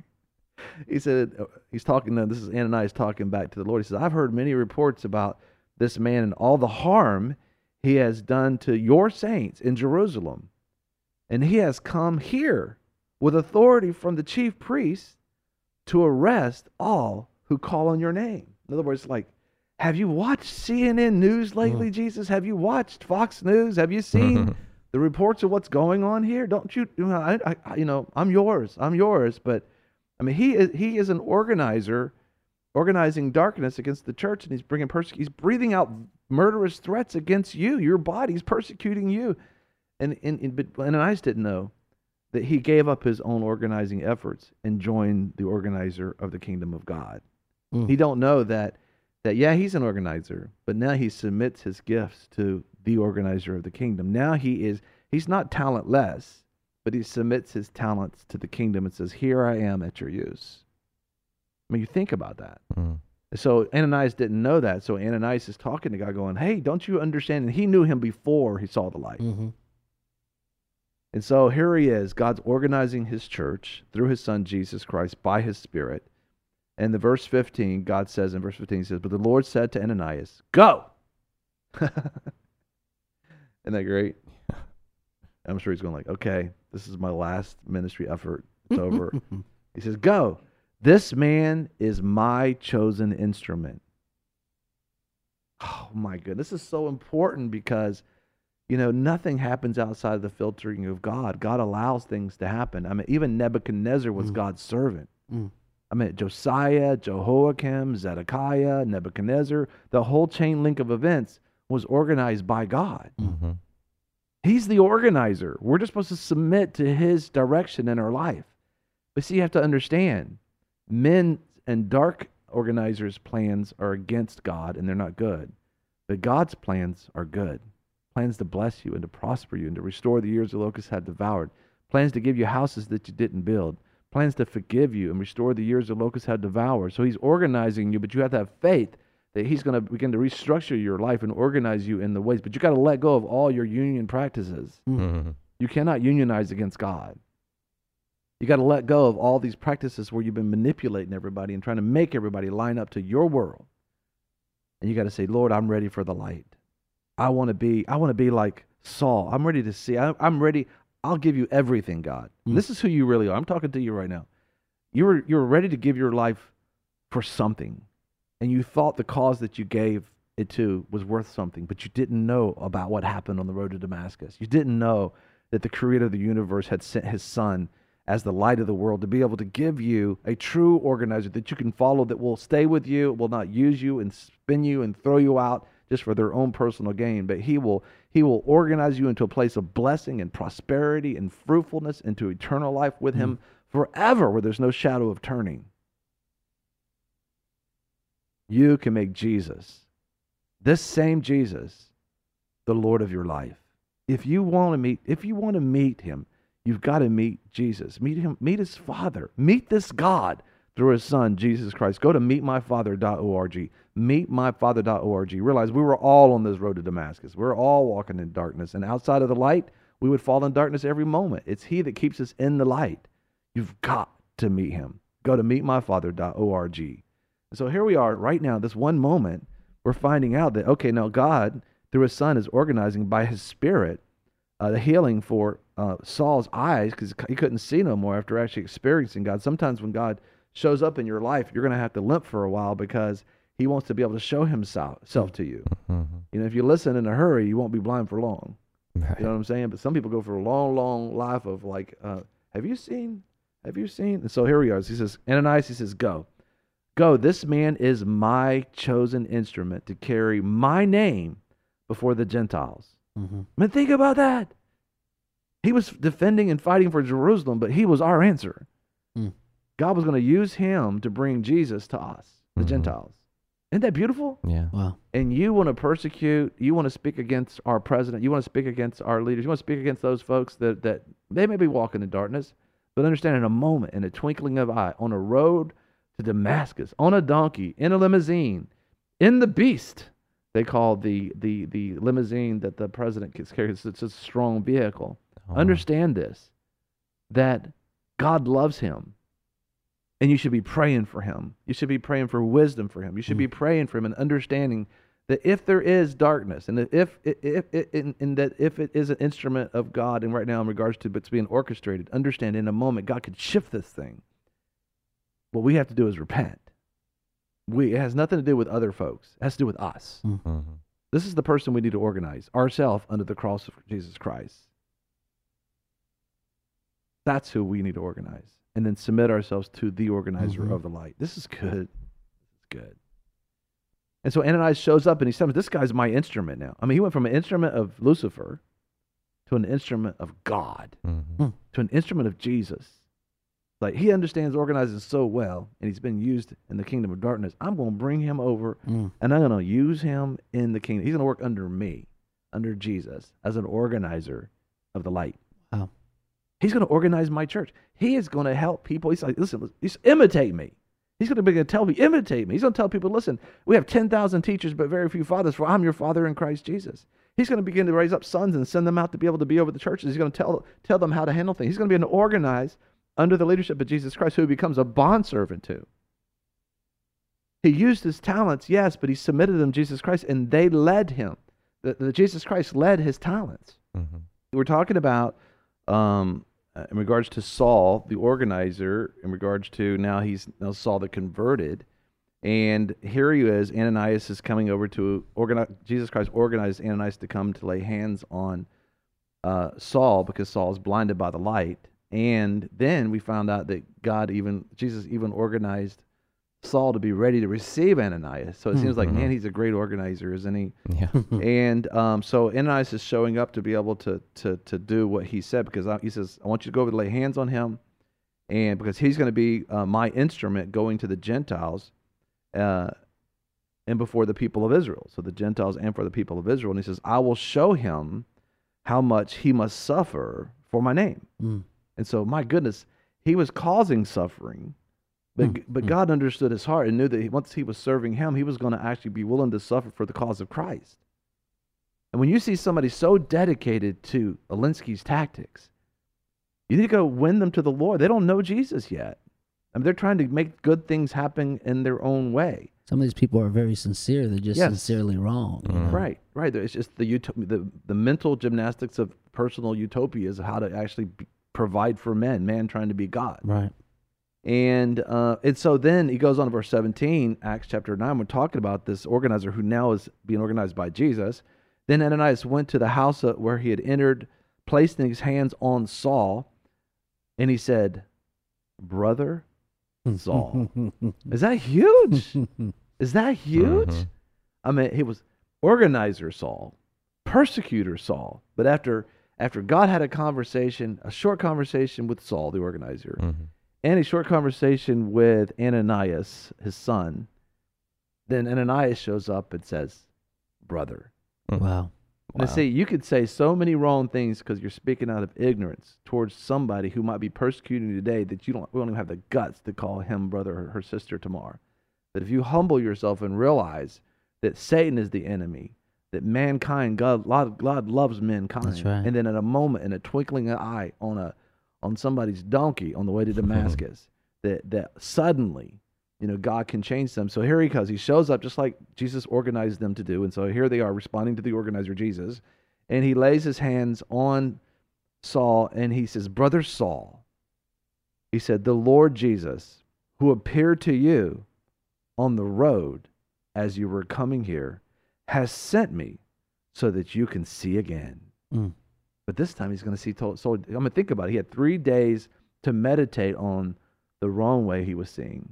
Speaker 2: He said, uh, he's talking, no, this is Ananias talking back to the Lord. He says, I've heard many reports about this man and all the harm he has done to your saints in Jerusalem. And he has come here with authority from the chief priests to arrest all who call on your name. In other words, like, have you watched C N N News lately, Jesus? Have you watched Fox News? Have you seen the reports of what's going on here? Don't you, you know, I, I, you know, I'm yours. I'm yours. But, I mean, he is, he is an organizer, organizing darkness against the church, and he's bringing perse- he's breathing out murderous threats against you, your body. He's persecuting you. And, and, and but Ananias didn't know that he gave up his own organizing efforts and joined the organizer of the kingdom of God.
Speaker 3: Mm.
Speaker 2: He don't know that, that, yeah, he's an organizer, but now he submits his gifts to the organizer of the kingdom. Now he is, he's not talentless, but he submits his talents to the kingdom and says, here I am at your use. I mean, you think about that.
Speaker 4: Mm.
Speaker 2: So Ananias didn't know that. So Ananias is talking to God going, hey, don't you understand? And he knew him before he saw the light.
Speaker 3: Mm-hmm.
Speaker 2: And so here he is, God's organizing his church through his son, Jesus Christ, by his Spirit. And the verse fifteen, God says in verse fifteen, he says, but the Lord said to Ananias, go. Isn't that great? I'm sure he's going like, okay, this is my last ministry effort. It's over. He says, go. This man is my chosen instrument. Oh my goodness. This is so important because You know, nothing happens outside of the filtering of God. God allows things to happen. I mean, even Nebuchadnezzar was
Speaker 3: Mm.
Speaker 2: God's servant.
Speaker 3: Mm.
Speaker 2: I mean, Josiah, Jehoiakim, Zedekiah, Nebuchadnezzar, the whole chain link of events was organized by God.
Speaker 4: Mm-hmm.
Speaker 2: He's the organizer. We're just supposed to submit to his direction in our life. But see, you have to understand, men and dark organizers' plans are against God and they're not good. But God's plans are good. Plans to bless you and to prosper you and to restore the years the locusts had devoured. Plans to give you houses that you didn't build. Plans to forgive you and restore the years the locusts had devoured. So he's organizing you, but you have to have faith that he's going to begin to restructure your life and organize you in the ways. But you got to let go of all your union practices.
Speaker 4: Mm-hmm.
Speaker 2: You cannot unionize against God. You got to let go of all these practices where you've been manipulating everybody and trying to make everybody line up to your world. And you got to say, Lord, I'm ready for the light. I want to be, I want to be like Saul. I'm ready to see. I, I'm ready. I'll give you everything, God.
Speaker 3: Mm.
Speaker 2: This is who you really are. I'm talking to you right now. You were, you were ready to give your life for something. And you thought the cause that you gave it to was worth something, but you didn't know about what happened on the road to Damascus. You didn't know that the creator of the universe had sent his son as the light of the world to be able to give you a true organizer that you can follow, that will stay with you, will not use you and spin you and throw you out just for their own personal gain, but he will he will organize you into a place of blessing and prosperity and fruitfulness, into eternal life with mm. him forever, where there's no shadow of turning. You can make Jesus, this same Jesus, the Lord of your life. If you want to meet, if you want to meet him, you've got to meet Jesus. Meet him, meet his Father. Meet this God through his Son, Jesus Christ. Go to meet my father dot org. meet my father dot org. Realize we were all on this road to Damascus. We were all walking in darkness. And outside of the light, we would fall in darkness every moment. It's he that keeps us in the light. You've got to meet him. Go to meet my father dot org. And so here we are right now, this one moment, we're finding out that, okay, now God, through his Son, is organizing by his Spirit uh, the healing for uh, Saul's eyes, because he couldn't see no more after actually experiencing God. Sometimes when God shows up in your life, you're going to have to limp for a while because he wants to be able to show himself self to you.
Speaker 4: Mm-hmm.
Speaker 2: You know, if you listen in a hurry, you won't be blind for long.
Speaker 4: Right.
Speaker 2: You know what I'm saying? But some people go for a long, long life of like, uh, have you seen? Have you seen? And so here we are. He says, Ananias, he says, go. Go, this man is my chosen instrument to carry my name before the Gentiles.
Speaker 3: Mm-hmm.
Speaker 2: I mean, think about that. He was defending and fighting for Jerusalem, but he was our answer.
Speaker 3: Mm.
Speaker 2: God was going to use him to bring Jesus to us, the
Speaker 4: Mhm.
Speaker 2: Gentiles. Isn't that beautiful?
Speaker 4: Yeah.
Speaker 3: Wow.
Speaker 2: And you want to persecute, you want to speak against our president, you want to speak against our leaders, you want to speak against those folks that, that they may be walking in darkness, but understand in a moment, in a twinkling of an eye, on a road to Damascus, on a donkey, in a limousine, in the beast, they call the the the limousine that the president gets carried. It's, it's a strong vehicle.
Speaker 4: Oh.
Speaker 2: Understand this, that God loves him, and you should be praying for him. You should be praying for wisdom for him. You should
Speaker 3: Mm.
Speaker 2: be praying for him and understanding that if there is darkness, and that if if, if, if in, in that if it is an instrument of God, and right now in regards to it's being orchestrated, understand in a moment God could shift this thing. What we have to do is repent. We it has nothing to do with other folks. It has to do with us.
Speaker 4: Mm-hmm.
Speaker 2: This is the person we need to organize ourselves under the cross of Jesus Christ. That's who we need to organize, and then submit ourselves to the organizer
Speaker 3: Mhm.
Speaker 2: of the light. This is good. This is good. And so Ananias shows up and he says, this guy's my instrument now. I mean, he went from an instrument of Lucifer to an instrument of God,
Speaker 4: Mm-hmm.
Speaker 2: to an instrument of Jesus. Like, he understands organizing so well, and he's been used in the kingdom of darkness. I'm going to bring him over,
Speaker 3: Mm.
Speaker 2: and I'm going to use him in the kingdom. He's going to work under me, under Jesus, as an organizer of the light.
Speaker 3: Wow.
Speaker 2: He's going to organize my church. He is going to help people. He's like, listen, he's, imitate me. He's going to begin to tell me, imitate me. He's going to tell people, listen, we have ten thousand teachers, but very few fathers, for I'm your father in Christ Jesus. He's going to begin to raise up sons and send them out to be able to be over the churches. He's going to tell, tell them how to handle things. He's going to be an organized under the leadership of Jesus Christ, who he becomes a bondservant to. He used his talents, yes, but he submitted them to Jesus Christ, and they led him. The, the Jesus Christ led his talents.
Speaker 4: Mm-hmm.
Speaker 2: We're talking about, um, uh, in regards to Saul, the organizer, in regards to now he's now Saul the converted, And here he is. Ananias is coming over to organize. Jesus Christ organized Ananias to come to lay hands on uh, Saul because Saul is blinded by the light. And then we found out that God even Jesus even organized Saul to be ready to receive Ananias. So it seems like, man, he's a great organizer, isn't he?
Speaker 4: Yeah.
Speaker 2: And um, so Ananias is showing up to be able to to to do what he said, because I, he says, I want you to go over and lay hands on him, and because he's going to be uh, my instrument going to the Gentiles uh, and before the people of Israel. So the Gentiles and for the people of Israel. And he says, I will show him how much he must suffer for my name.
Speaker 3: Mm.
Speaker 2: And so, my goodness, he was causing suffering. But
Speaker 3: Mm,
Speaker 2: but
Speaker 3: mm.
Speaker 2: God understood his heart and knew that he, once he was serving him, he was going to actually be willing to suffer for the cause of Christ. And when you see somebody so dedicated to Alinsky's tactics, you need to go win them to the Lord. They don't know Jesus yet. I mean, they're trying to make good things happen in their own way.
Speaker 3: Some of these people are very sincere. They're just
Speaker 2: Yes.
Speaker 3: sincerely wrong. you know?
Speaker 2: Right, right. It's just the, ut- the the mental gymnastics of personal utopias of how to actually be, provide for men, man trying to be God.
Speaker 3: Right.
Speaker 2: And uh, and so then he goes on to verse seventeen, Acts chapter nine. We're talking about this organizer who now is being organized by Jesus. Then Ananias went to the house uh, where he had entered, placing his hands on Saul, and he said, Brother Saul. Is that huge? Is that huge?
Speaker 4: Mhm.
Speaker 2: I mean, he was organizer Saul, persecutor Saul. But after after God had a conversation, a short conversation with Saul, the organizer,
Speaker 4: Mhm.
Speaker 2: and a short conversation with Ananias, his son, then Ananias shows up and says, brother.
Speaker 3: Wow.
Speaker 2: Now, see, you could say so many wrong things because you're speaking out of ignorance towards somebody who might be persecuting you today that you don't, we don't even have the guts to call him brother or her sister tomorrow. But if you humble yourself and realize that Satan is the enemy, that mankind, God, God, God loves mankind,
Speaker 3: That's right.
Speaker 2: and then in a moment, in a twinkling of an eye, on a on somebody's donkey on the way to Damascus, that that suddenly, you know, God can change them. So here he comes. He shows up just like Jesus organized them to do. And so here they are responding to the organizer, Jesus. And he lays his hands on Saul and he says, Brother Saul, he said, the Lord Jesus, who appeared to you on the road as you were coming here, has sent me so that you can see again.
Speaker 3: Mm.
Speaker 2: But this time he's going to see. To- so I'm going to think about it. He had three days to meditate on the wrong way he was seeing.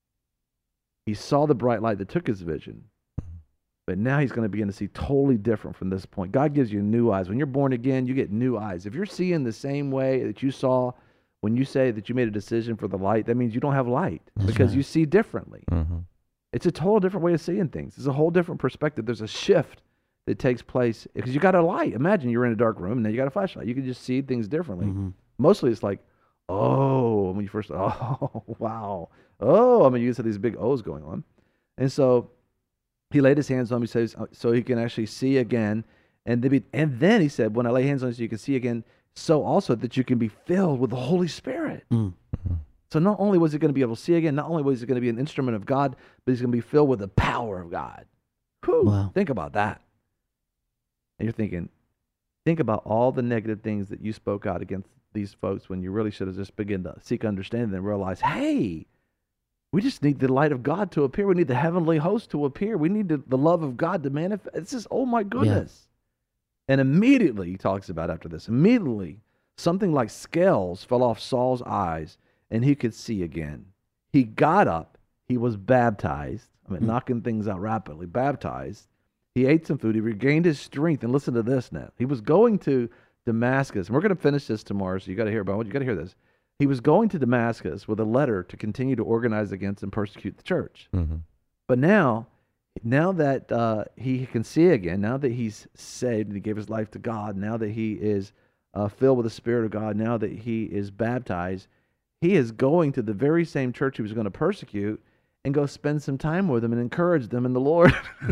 Speaker 2: He saw the bright light that took his vision. But now he's going to begin to see totally different from this point. God gives you new eyes. When you're born again, you get new eyes. If you're seeing the same way that you saw when you say that you made a decision for the light, that means you don't have light
Speaker 3: That's
Speaker 2: because
Speaker 3: right.
Speaker 2: you see differently.
Speaker 4: Mhm.
Speaker 2: It's a total different way of seeing things. It's a whole different perspective. There's a shift that takes place because you got a light. Imagine you're in a dark room and then you got a flashlight. You can just see things differently.
Speaker 3: Mhm.
Speaker 2: Mostly it's like, oh, when you first, oh, wow. Oh, I mean, you just have these big O's going on. And so he laid his hands on me, says, so he can actually see again. And then, be, and then he said, when I lay hands on you so you can see again, so also that you can be filled with the Holy Spirit.
Speaker 3: Mm.
Speaker 2: So not only was he going to be able to see again, not only was he going to be an instrument of God, but he's going to be filled with the power of God. Whew,
Speaker 3: Wow.
Speaker 2: Think about that. And you're thinking, think about all the negative things that you spoke out against these folks when you really should have just begun to seek understanding and realize, hey, we just need the light of God to appear. We need the heavenly host to appear. We need the, the love of God to manifest. It's just, oh my goodness. And immediately, he talks about after this, immediately something like scales fell off Saul's eyes and he could see again. He got up. He was baptized. I mean,
Speaker 3: Hmm.
Speaker 2: knocking things out rapidly, baptized. He ate some food. He regained his strength. And listen to this now. He was going to Damascus. And we're going to finish this tomorrow, so you got to hear about it. You got to hear this. He was going to Damascus with a letter to continue to organize against and persecute the church.
Speaker 4: Mhm.
Speaker 2: But now, now that uh, he can see again, now that he's saved and he gave his life to God, now that he is uh, filled with the Spirit of God, now that he is baptized, he is going to the very same church he was going to persecute and go spend some time with them and encourage them in the Lord.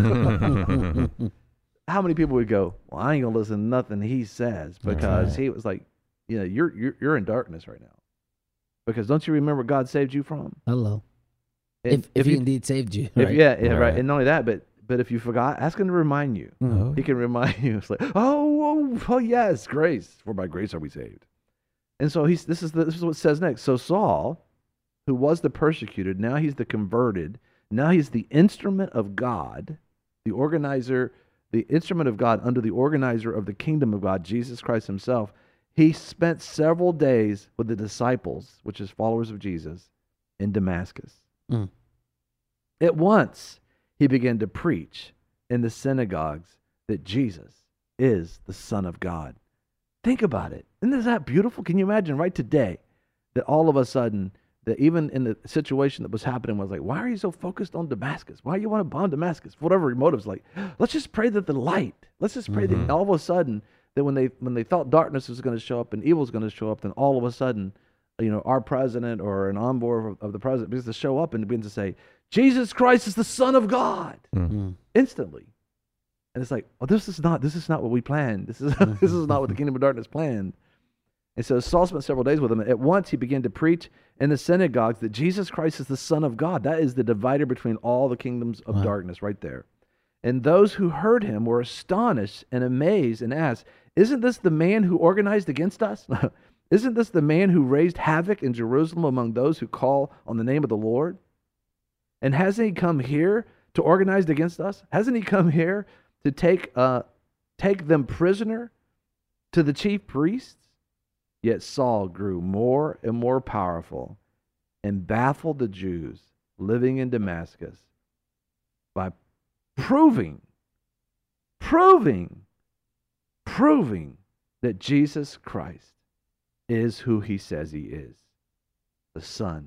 Speaker 2: How many people would go, well, I ain't going to listen to nothing he says, because
Speaker 3: right.
Speaker 2: he was like, you know, you're, you're, you're in darkness right now. Because don't you remember God saved you from?
Speaker 3: Hello.
Speaker 2: And
Speaker 3: If, if he indeed saved you.
Speaker 2: if,
Speaker 3: right?
Speaker 2: yeah, yeah, right.
Speaker 4: Right.
Speaker 2: And not only that, but but if you forgot, ask him to remind you.
Speaker 3: Mm.
Speaker 2: He can remind you. It's like, oh, oh, oh, yes, grace. For by grace are we saved. And so he's this is the, this is what it says next. So Saul, who was the persecuted, now he's the converted. Now he's the instrument of God, the organizer, the instrument of God under the organizer of the kingdom of God, Jesus Christ himself. He spent several days with the disciples, which is followers of Jesus, in Damascus.
Speaker 3: Mm.
Speaker 2: At once, he began to preach in the synagogues that Jesus is the Son of God. Think about it. Isn't that beautiful? Can you imagine right today that all of a sudden, that even in the situation that was happening was like, why are you so focused on Damascus? Why do you want to bomb Damascus? Whatever your motive's like, let's just pray that the light, let's just pray
Speaker 3: Mhm.
Speaker 2: that all of a sudden, that when they when they thought darkness was going to show up and evil was going to show up, then all of a sudden, you know, our president or an envoy of the president begins to show up and begins to say, Jesus Christ is the Son of God,
Speaker 3: Mm.
Speaker 2: instantly. And it's like, oh, this is not this is not what we planned. This is this is not what the kingdom of darkness planned. And so Saul spent several days with him. At once he began to preach in the synagogues that Jesus Christ is the Son of God. That is the divider between all the kingdoms of
Speaker 3: Wow.
Speaker 2: darkness right there. And those who heard him were astonished and amazed and asked, isn't this the man who organized against us? Isn't this the man who raised havoc in Jerusalem among those who call on the name of the Lord? And hasn't he come here to organize against us? Hasn't he come here to take uh, take them prisoner to the chief priests? Yet Saul grew more and more powerful and baffled the Jews living in Damascus by proving, proving, proving that Jesus Christ is who he says he is, the Son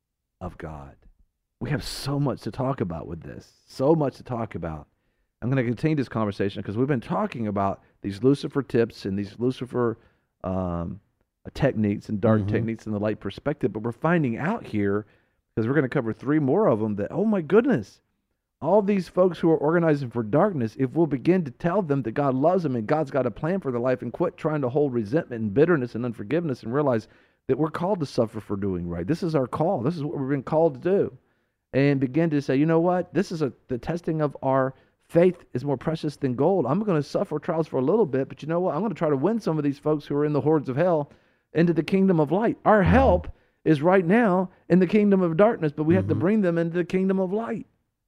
Speaker 2: of God. We have so much to talk about with this, so much to talk about. I'm going to continue this conversation because we've been talking about these Lucifer tips and these Lucifer um, techniques and dark
Speaker 3: Mhm.
Speaker 2: techniques in the light perspective, but we're finding out here, because we're going to cover three more of them, that, oh my goodness, all these folks who are organizing for darkness, if we'll begin to tell them that God loves them and God's got a plan for their life and quit trying to hold resentment and bitterness and unforgiveness and realize that we're called to suffer for doing right. This is our call. This is what we've been called to do. And begin to say, you know what? This is a the testing of our faith is more precious than gold. I'm going to suffer trials for a little bit, but you know what? I'm going to try to win some of these folks who are in the hordes of hell into the kingdom of light. Our help is right now in the kingdom of darkness, but we have to
Speaker 3: Mhm.
Speaker 2: bring them into the kingdom of light.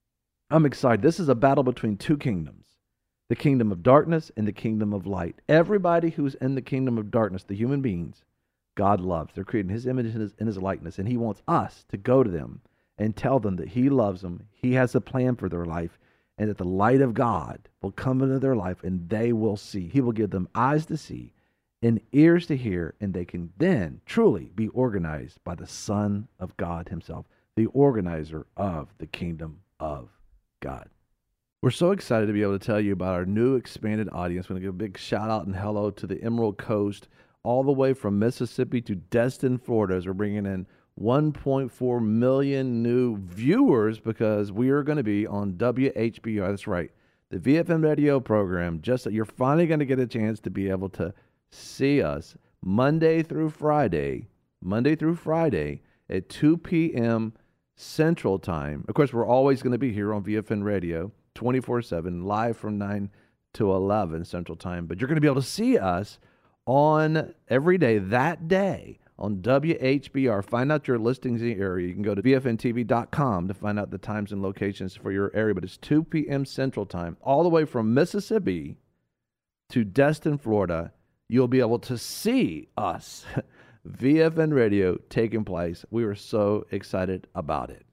Speaker 2: I'm excited. This is a battle between two kingdoms, the kingdom of darkness and the kingdom of light. Everybody who's in the kingdom of darkness, the human beings, God loves. They're created in his image and his, in his likeness, and he wants us to go to them and tell them that he loves them, he has a plan for their life, and that the light of God will come into their life and they will see. He will give them eyes to see and ears to hear, and they can then truly be organized by the Son of God himself, the organizer of the kingdom of God. We're so excited to be able to tell you about our new expanded audience. We're going to give a big shout out and hello to the Emerald Coast, all the way from Mississippi to Destin, Florida, as we're bringing in one point four million new viewers, because we are going to be on W H B R. That's right, the V F M radio program. Just that you're finally going to get a chance to be able to see us Monday through Friday, Monday through Friday at two p.m. Central Time. Of course, we're always going to be here on V F N Radio twenty-four seven, live from nine to eleven Central Time. But you're going to be able to see us on every day that day on W H B R. Find out your listings in the area. You can go to V F N T V dot com to find out the times and locations for your area. But it's two p.m. Central Time, all the way from Mississippi to Destin, Florida. You'll be able to see us, V F N Radio, taking place. We are so excited about it.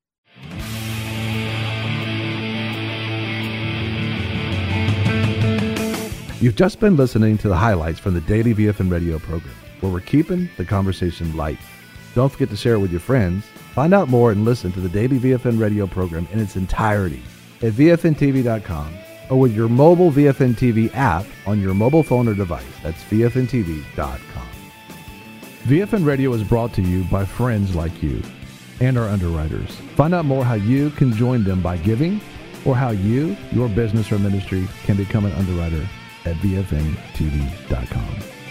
Speaker 1: You've just been listening to the highlights from the daily V F N radio program, where we're keeping the conversation light. Don't forget to share it with your friends. Find out more and listen to the daily V F N radio program in its entirety at V F N T V dot com or with your mobile V F N T V app on your mobile phone or device. That's V F N T V dot com. V F N Radio is brought to you by friends like you and our underwriters. Find out more how you can join them by giving, or how you, your business or ministry, can become an underwriter at V F N T V dot com.